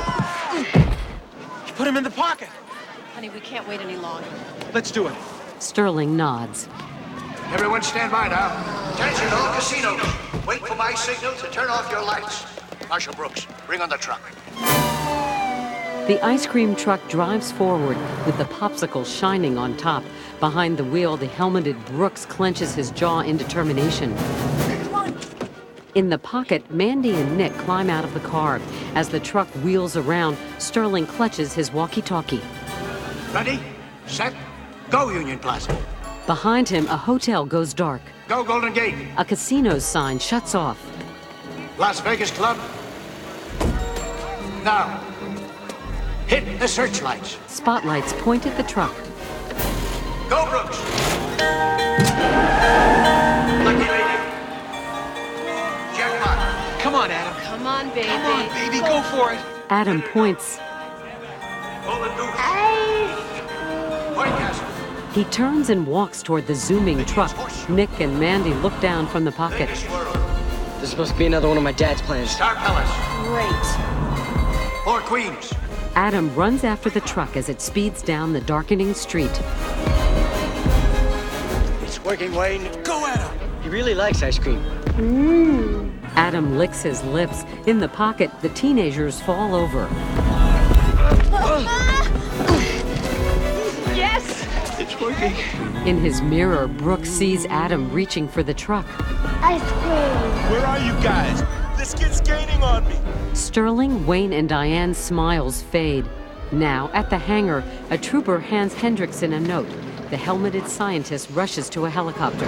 Put him in the pocket. Honey, we can't wait any longer. Let's do it. Sterling nods. Everyone stand by now. Attention all casinos. Wait for my signal to turn off your lights. Marshal Brooks, bring on the truck. The ice cream truck drives forward with the popsicle shining on top. Behind the wheel, the helmeted Brooks clenches his jaw in determination. In the pocket, Mandy and Nick climb out of the car. As the truck wheels around, Sterling clutches his walkie-talkie. Ready, set, go, Union Plaza. Behind him, a hotel goes dark. Go, Golden Gate. A casino's sign shuts off. Las Vegas Club. Now, hit the searchlights. Spotlights point at the truck. Go, Brooks. Lucky lady. Jackpot. Come on, Adam. Come on, baby. Come on, baby, go for it. Adam points. Golden Goose. White Castle. He turns and walks toward the zooming truck. Nick and Mandy look down from the pocket. Vegas World. This is supposed to be another one of my dad's plans. Star Palace. Great. Four Queens. Adam runs after the truck as it speeds down the darkening street. It's working, Wayne. Go, Adam. He really likes ice cream. Mmm. Adam licks his lips. In the pocket, the teenagers fall over. Yes! It's working. In his mirror, Brooks sees Adam reaching for the truck. Ice cream. Where are you guys? This kid's gaining on me. Sterling, Wayne, and Diane's smiles fade. Now, at the hangar, a trooper hands Hendrickson a note. The helmeted scientist rushes to a helicopter.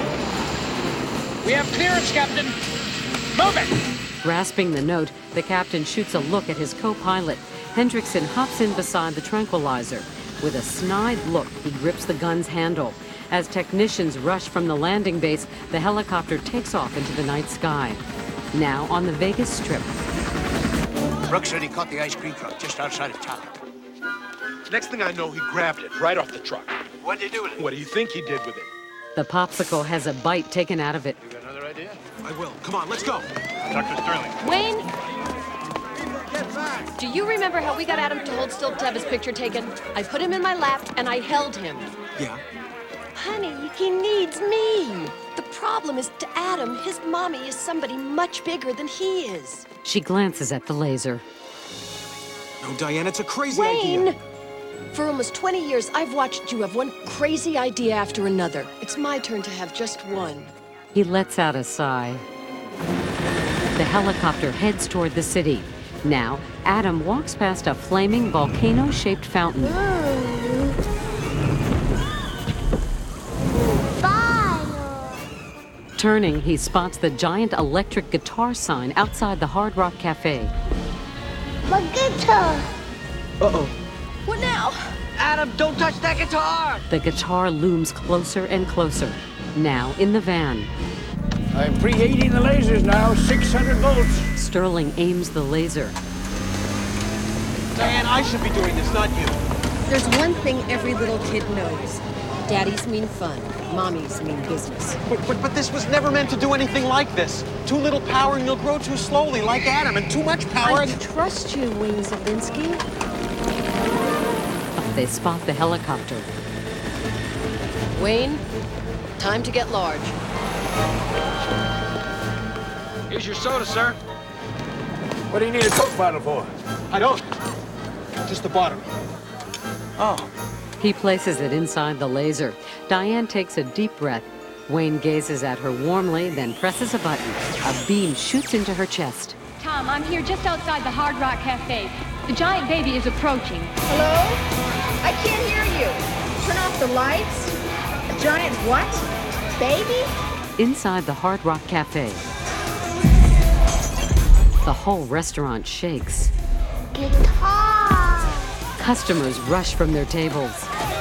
We have clearance, Captain. Move it! Grasping the note, the captain shoots a look at his co-pilot. Hendrickson hops in beside the tranquilizer. With a snide look, he grips the gun's handle. As technicians rush from the landing base, the helicopter takes off into the night sky. Now on the Vegas Strip. Brooks said he caught the ice cream truck just outside of town. Next thing I know, he grabbed it right off the truck. What'd you do with it? What do you think he did with it? The popsicle has a bite taken out of it. You got another idea? I will. Come on, let's go. Doctor Sterling. Wayne? Do you remember how we got Adam to hold still to have his picture taken? I put him in my lap and I held him. Yeah? Honey, he needs me. The problem is to Adam, his mommy is somebody much bigger than he is. She glances at the laser. No, Diane, it's a crazy Wayne! idea. For almost twenty years, I've watched you have one crazy idea after another. It's my turn to have just one. He lets out a sigh. The helicopter heads toward the city. Now, Adam walks past a flaming volcano-shaped fountain. Turning, he spots the giant electric guitar sign outside the Hard Rock Cafe. My guitar! Uh-oh. What now? Adam, don't touch that guitar! The guitar looms closer and closer. Now, in the van. I'm preheating the lasers now, six hundred volts. Sterling aims the laser. Diane, I should be doing this, not you. There's one thing every little kid knows. Daddies mean fun. Mommies mean business. But, but, but this was never meant to do anything like this. Too little power and you'll grow too slowly, like Adam, and too much power I and... trust you, Wayne Zelinsky. They spot the helicopter. Wayne, time to get large. Here's your soda, sir. What do you need a Coke bottle for? I don't. Just the bottom. Oh. He places it inside the laser. Diane takes a deep breath. Wayne gazes at her warmly, then presses a button. A beam shoots into her chest. Tom, I'm here just outside the Hard Rock Cafe. The giant baby is approaching. Hello? I can't hear you. Turn off the lights. A giant what? Baby? Inside the Hard Rock Cafe. The whole restaurant shakes. Guitar! Customers rush from their tables.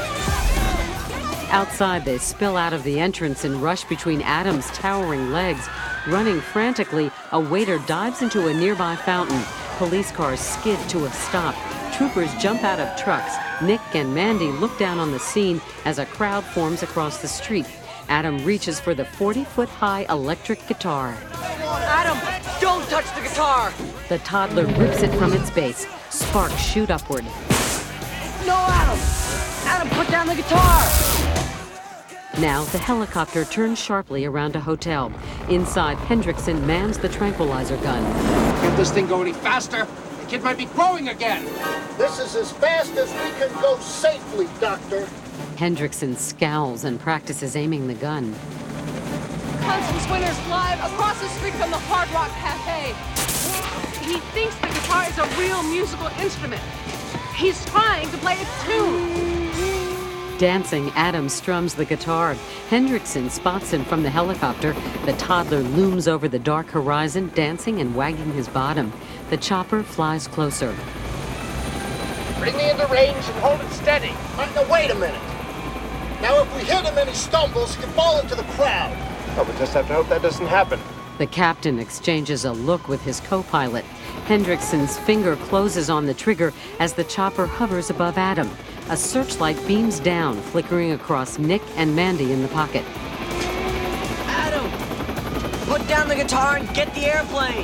Outside, they spill out of the entrance and rush between Adam's towering legs. Running frantically, a waiter dives into a nearby fountain. Police cars skid to a stop. Troopers jump out of trucks. Nick and Mandy look down on the scene as a crowd forms across the street. Adam reaches for the forty-foot-high electric guitar. Adam, don't touch the guitar! The toddler rips it from its base. Sparks shoot upward. No, Adam! Adam, put down the guitar! Now, the helicopter turns sharply around a hotel. Inside, Hendrickson mans the tranquilizer gun. If this thing go any faster, the kid might be growing again. This is as fast as we can go safely, Doctor. Hendrickson scowls and practices aiming the gun. Constance Winters live across the street from the Hard Rock Cafe. He thinks the guitar is a real musical instrument. He's trying to play a tune. Dancing, Adam strums the guitar. Hendrickson spots him from the helicopter. The toddler looms over the dark horizon, dancing and wagging his bottom. The chopper flies closer. Bring me into range and hold it steady. Right, now, wait a minute. Now, if we hit him and he stumbles, he can fall into the crowd. Oh, we just have to hope that doesn't happen. The captain exchanges a look with his co-pilot. Hendrickson's finger closes on the trigger as the chopper hovers above Adam. A searchlight beams down, flickering across Nick and Mandy in the pocket. Adam! Put down the guitar and get the airplane!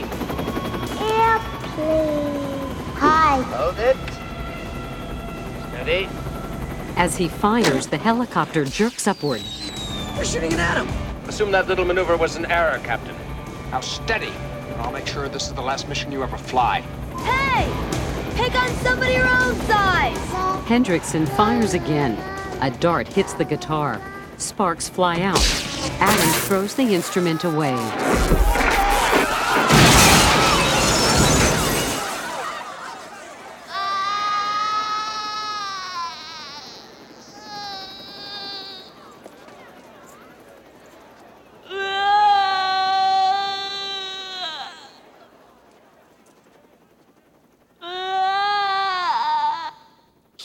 Airplane. Hi. Hold it. Steady. As he fires, the helicopter jerks upward. We're shooting at Adam! Assume that little maneuver was an error, Captain. Now steady, and I'll make sure this is the last mission you ever fly. Hey! Pick on somebody your own size! Hendrickson fires again. A dart hits the guitar. Sparks fly out. Adam throws the instrument away.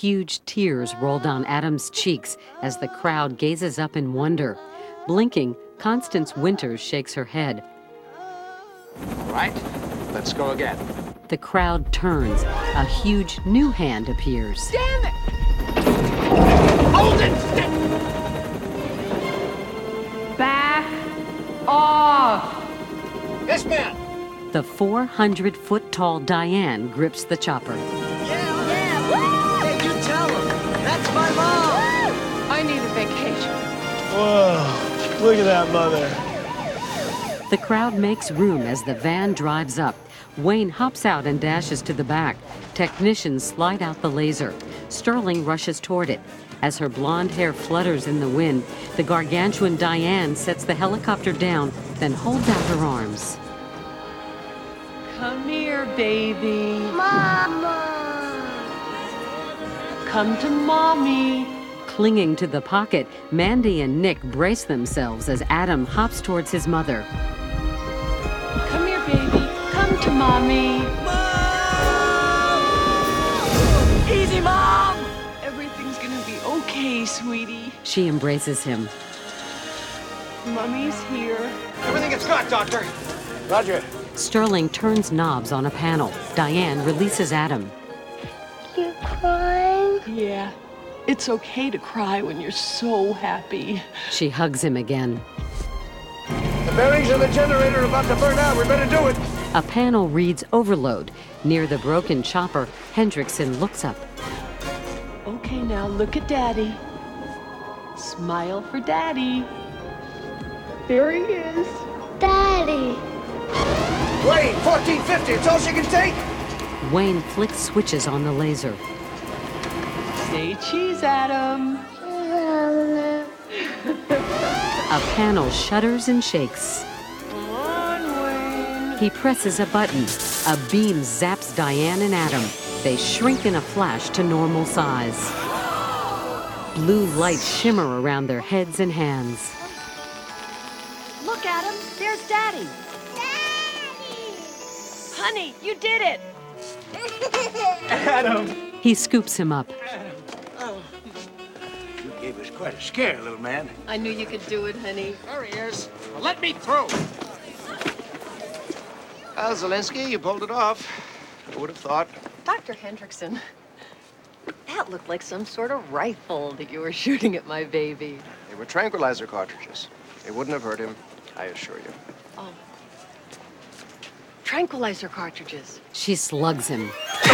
Huge tears roll down Adam's cheeks as the crowd gazes up in wonder. Blinking, Constance Winters shakes her head. Right, let's go again. The crowd turns. A huge new hand appears. Damn it! Hold it! Back off! Yes, ma'am. The four hundred foot tall Diane grips the chopper. Yeah, woo! Hey, you tell him. That's my mom. I need a vacation. Whoa, look at that mother. The crowd makes room as the van drives up. Wayne hops out and dashes to the back. Technicians slide out the laser. Sterling rushes toward it. As her blonde hair flutters in the wind, the gargantuan Diane sets the helicopter down, then holds out her arms. Come here, baby. Mama. Come to mommy. Clinging to the pocket, Mandy and Nick brace themselves as Adam hops towards his mother. Come here, baby. Come to mommy. Mom! Easy, Mom! Everything's gonna be okay, sweetie. She embraces him. Mommy's here. Everything is good, Doctor. Roger. Sterling turns knobs on a panel. Diane releases Adam. You crying? Yeah. It's okay to cry when you're so happy. She hugs him again. The bearings of the generator are about to burn out. We better do it. A panel reads overload. Near the broken chopper, Hendrickson looks up. Okay, now look at Daddy. Smile for Daddy. There he is. Daddy. Wayne, fourteen fifty. It's all she can take. Wayne flicks switches on the laser. Say cheese, Adam. A panel shudders and shakes. Come on, Wayne. He presses a button. A beam zaps Diane and Adam. They shrink in a flash to normal size. Blue lights shimmer around their heads and hands. Look, Adam. There's Daddy. Daddy. Honey, you did it. Adam. He scoops him up. Oh. You gave us quite a scare, little man. I knew you could do it, honey. There he is. Well, let me through. Well, Zelinsky, you pulled it off. I would have thought. Doctor Hendrickson, that looked like some sort of rifle that you were shooting at my baby. They were tranquilizer cartridges. They wouldn't have hurt him, I assure you. Oh. Tranquilizer cartridges. She slugs him.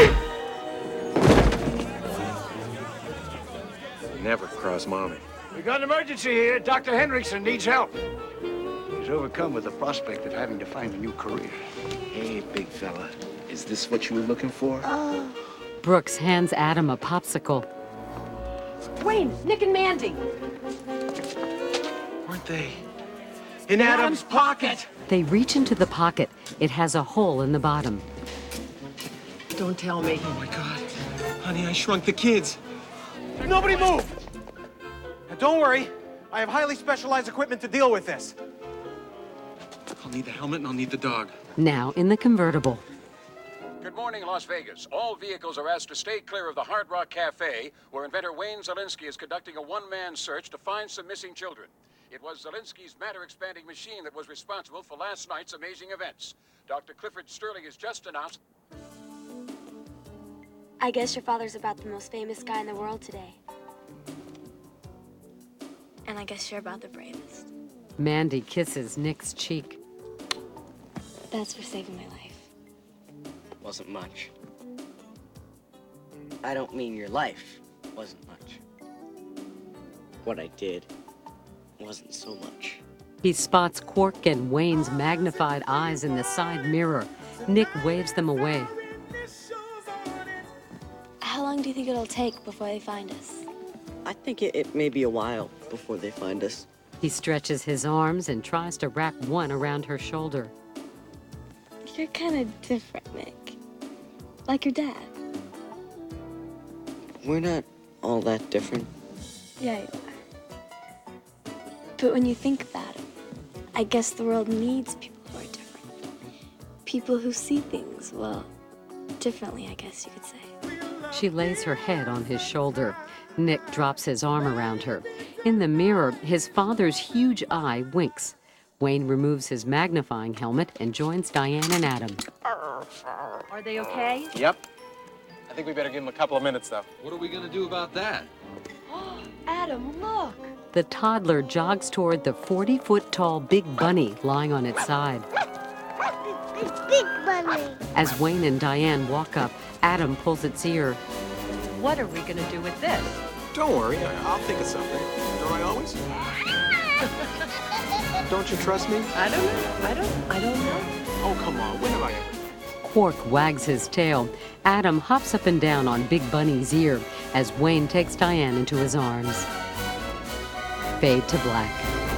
Never cross mommy. We got an emergency here. Doctor Hendrickson needs help. He's overcome with the prospect of having to find a new career. Hey, big fella. Is this what you were looking for? Oh. Brooks hands Adam a popsicle. Wayne, Nick and Mandy. Weren't they in Adam's pocket? They reach into the pocket. It has a hole in the bottom. Don't tell me. Oh, my God. Honey, I shrunk the kids. Nobody move! Now, don't worry. I have highly specialized equipment to deal with this. I'll need the helmet and I'll need the dog. Now in the convertible. Good morning, Las Vegas. All vehicles are asked to stay clear of the Hard Rock Cafe, where inventor Wayne Zelinsky is conducting a one-man search to find some missing children. It was Zelinsky's matter-expanding machine that was responsible for last night's amazing events. Doctor Clifford Sterling has just announced... I guess your father's about the most famous guy in the world today. And I guess you're about the bravest. Mandy kisses Nick's cheek. That's for saving my life. Wasn't much. I don't mean your life wasn't much. What I did wasn't so much. He spots Quark and Wayne's magnified eyes in the side mirror. Nick waves them away. How long do you think it'll take before they find us? I think it, it may be a while before they find us. He stretches his arms and tries to wrap one around her shoulder. You're kind of different, Nick. Like your dad. We're not all that different. Yeah, you are. But when you think about it, I guess the world needs people who are different. People who see things, well, differently, I guess you could say. She lays her head on his shoulder. Nick drops his arm around her. In the mirror, his father's huge eye winks. Wayne removes his magnifying helmet and joins Diane and Adam. Are they okay? Yep. I think we better give him a couple of minutes, though. What are we gonna do about that? Adam, look. The toddler jogs toward the forty-foot-tall big bunny lying on its side. Big, big bunny. As Wayne and Diane walk up, Adam pulls its ear. What are we gonna do with this? Don't worry, I- I'll think of something. Don't I always? Don't you trust me? I don't know. I don't. I don't know. Oh, come on. When have I ever? Quark wags his tail. Adam hops up and down on Big Bunny's ear as Wayne takes Diane into his arms. Fade to black.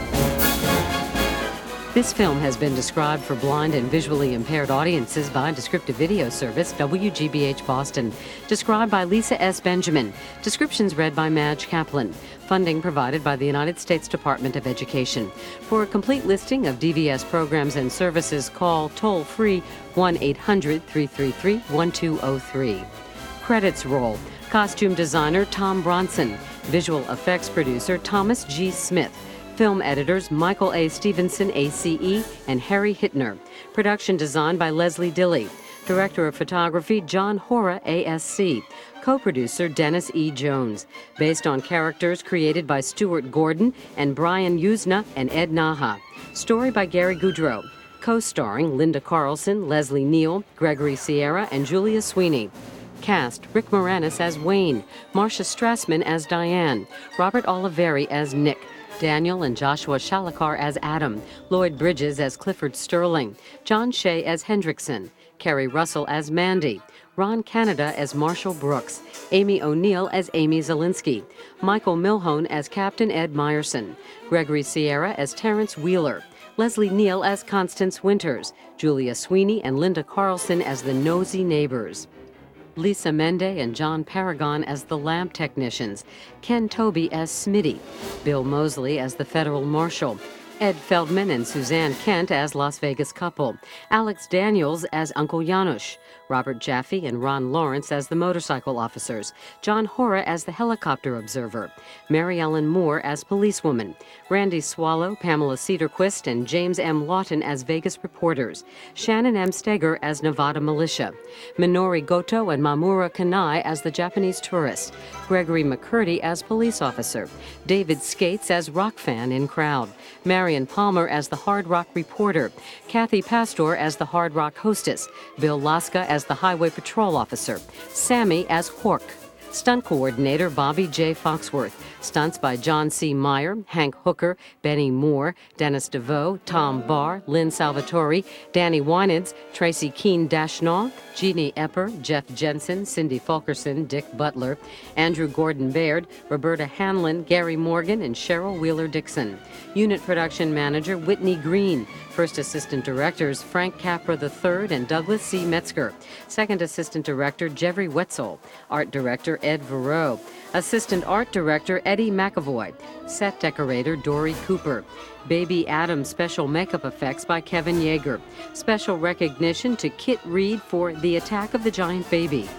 This film has been described for blind and visually impaired audiences by Descriptive Video Service, W G B H Boston. Described by Lisa S. Benjamin. Descriptions read by Madge Kaplan. Funding provided by the United States Department of Education. For a complete listing of D V S programs and services, call toll-free one eight hundred, three three three, one two zero three. Credits roll. Costume designer Tom Bronson. Visual effects producer Thomas G. Smith. Film editors Michael A. Stevenson, A C E, and Harry Hittner. Production design by Leslie Dilley. Director of Photography John Hora, A S C. Co-producer Dennis E. Jones. Based on characters created by Stuart Gordon and Brian Usna and Ed Naha. Story by Gary Goudreau. Co-starring Linda Carlson, Leslie Neal, Gregory Sierra, and Julia Sweeney. Cast: Rick Moranis as Wayne, Marcia Strassman as Diane, Robert Oliveri as Nick, Daniel and Joshua Shalakar as Adam, Lloyd Bridges as Clifford Sterling, John Shea as Hendrickson, Kerry Russell as Mandy, Ron Canada as Marshall Brooks, Amy O'Neill as Amy Zielinski, Michael Milhone as Captain Ed Meyerson, Gregory Sierra as Terrence Wheeler, Leslie Neal as Constance Winters, Julia Sweeney and Linda Carlson as the nosy neighbors. Lisa Mende and John Paragon as the lab technicians, Ken Toby as Smitty, Bill Mosley as the federal marshal, Ed Feldman and Suzanne Kent as Las Vegas couple, Alex Daniels as Uncle Janusz, Robert Jaffe and Ron Lawrence as the motorcycle officers, John Hora as the helicopter observer, Mary Ellen Moore as policewoman, Randy Swallow, Pamela Cedarquist, and James M. Lawton as Vegas reporters, Shannon M. Steger as Nevada militia, Minori Goto and Mamura Kanai as the Japanese tourist, Gregory McCurdy as police officer, David Skates as rock fan in crowd, Marion Palmer as the Hard Rock reporter, Kathy Pastor as the Hard Rock hostess, Bill Laska as the highway patrol officer, Sammy as Quark. Stunt coordinator Bobby J. Foxworth. Stunts by John C. Meyer, Hank Hooker, Benny Moore, Dennis DeVoe, Tom Barr, Lynn Salvatore, Danny Weinitz, Tracy Keene Dashnaw, Jeannie Epper, Jeff Jensen, Cindy Fulkerson, Dick Butler, Andrew Gordon Baird, Roberta Hanlon, Gary Morgan, and Cheryl Wheeler Dixon. Unit production manager Whitney Green. First assistant directors Frank Capra the third and Douglas C. Metzger. Second assistant director Jeffrey Wetzel. Art director Ed Verreau. Assistant art director Eddie McAvoy. Set decorator Dory Cooper. Baby Adam special makeup effects by Kevin Yeager. Special recognition to Kit Reed for The Attack of the Giant Baby.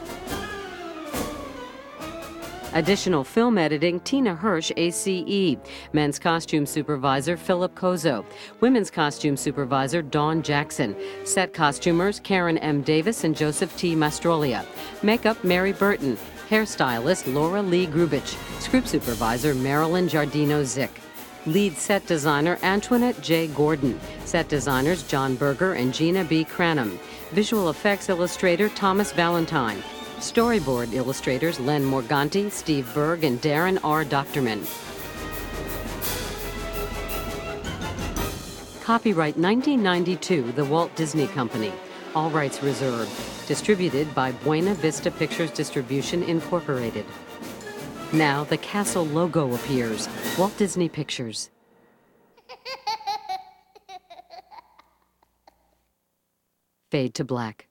Additional film editing, Tina Hirsch, A C E. Men's costume supervisor, Philip Kozo. Women's costume supervisor, Dawn Jackson. Set costumers, Karen M. Davis and Joseph T. Mastrolia. Makeup, Mary Burton. Hairstylist, Laura Lee Grubich. Script supervisor, Marilyn Giardino Zick. Lead set designer, Antoinette J. Gordon. Set designers, John Berger and Gina B. Cranham. Visual effects illustrator, Thomas Valentine. Storyboard illustrators Len Morganti, Steve Berg, and Darren R. Doctorman. Copyright nineteen ninety-two, The Walt Disney Company. All rights reserved. Distributed by Buena Vista Pictures Distribution, Incorporated. Now the castle logo appears. Walt Disney Pictures. Fade to black.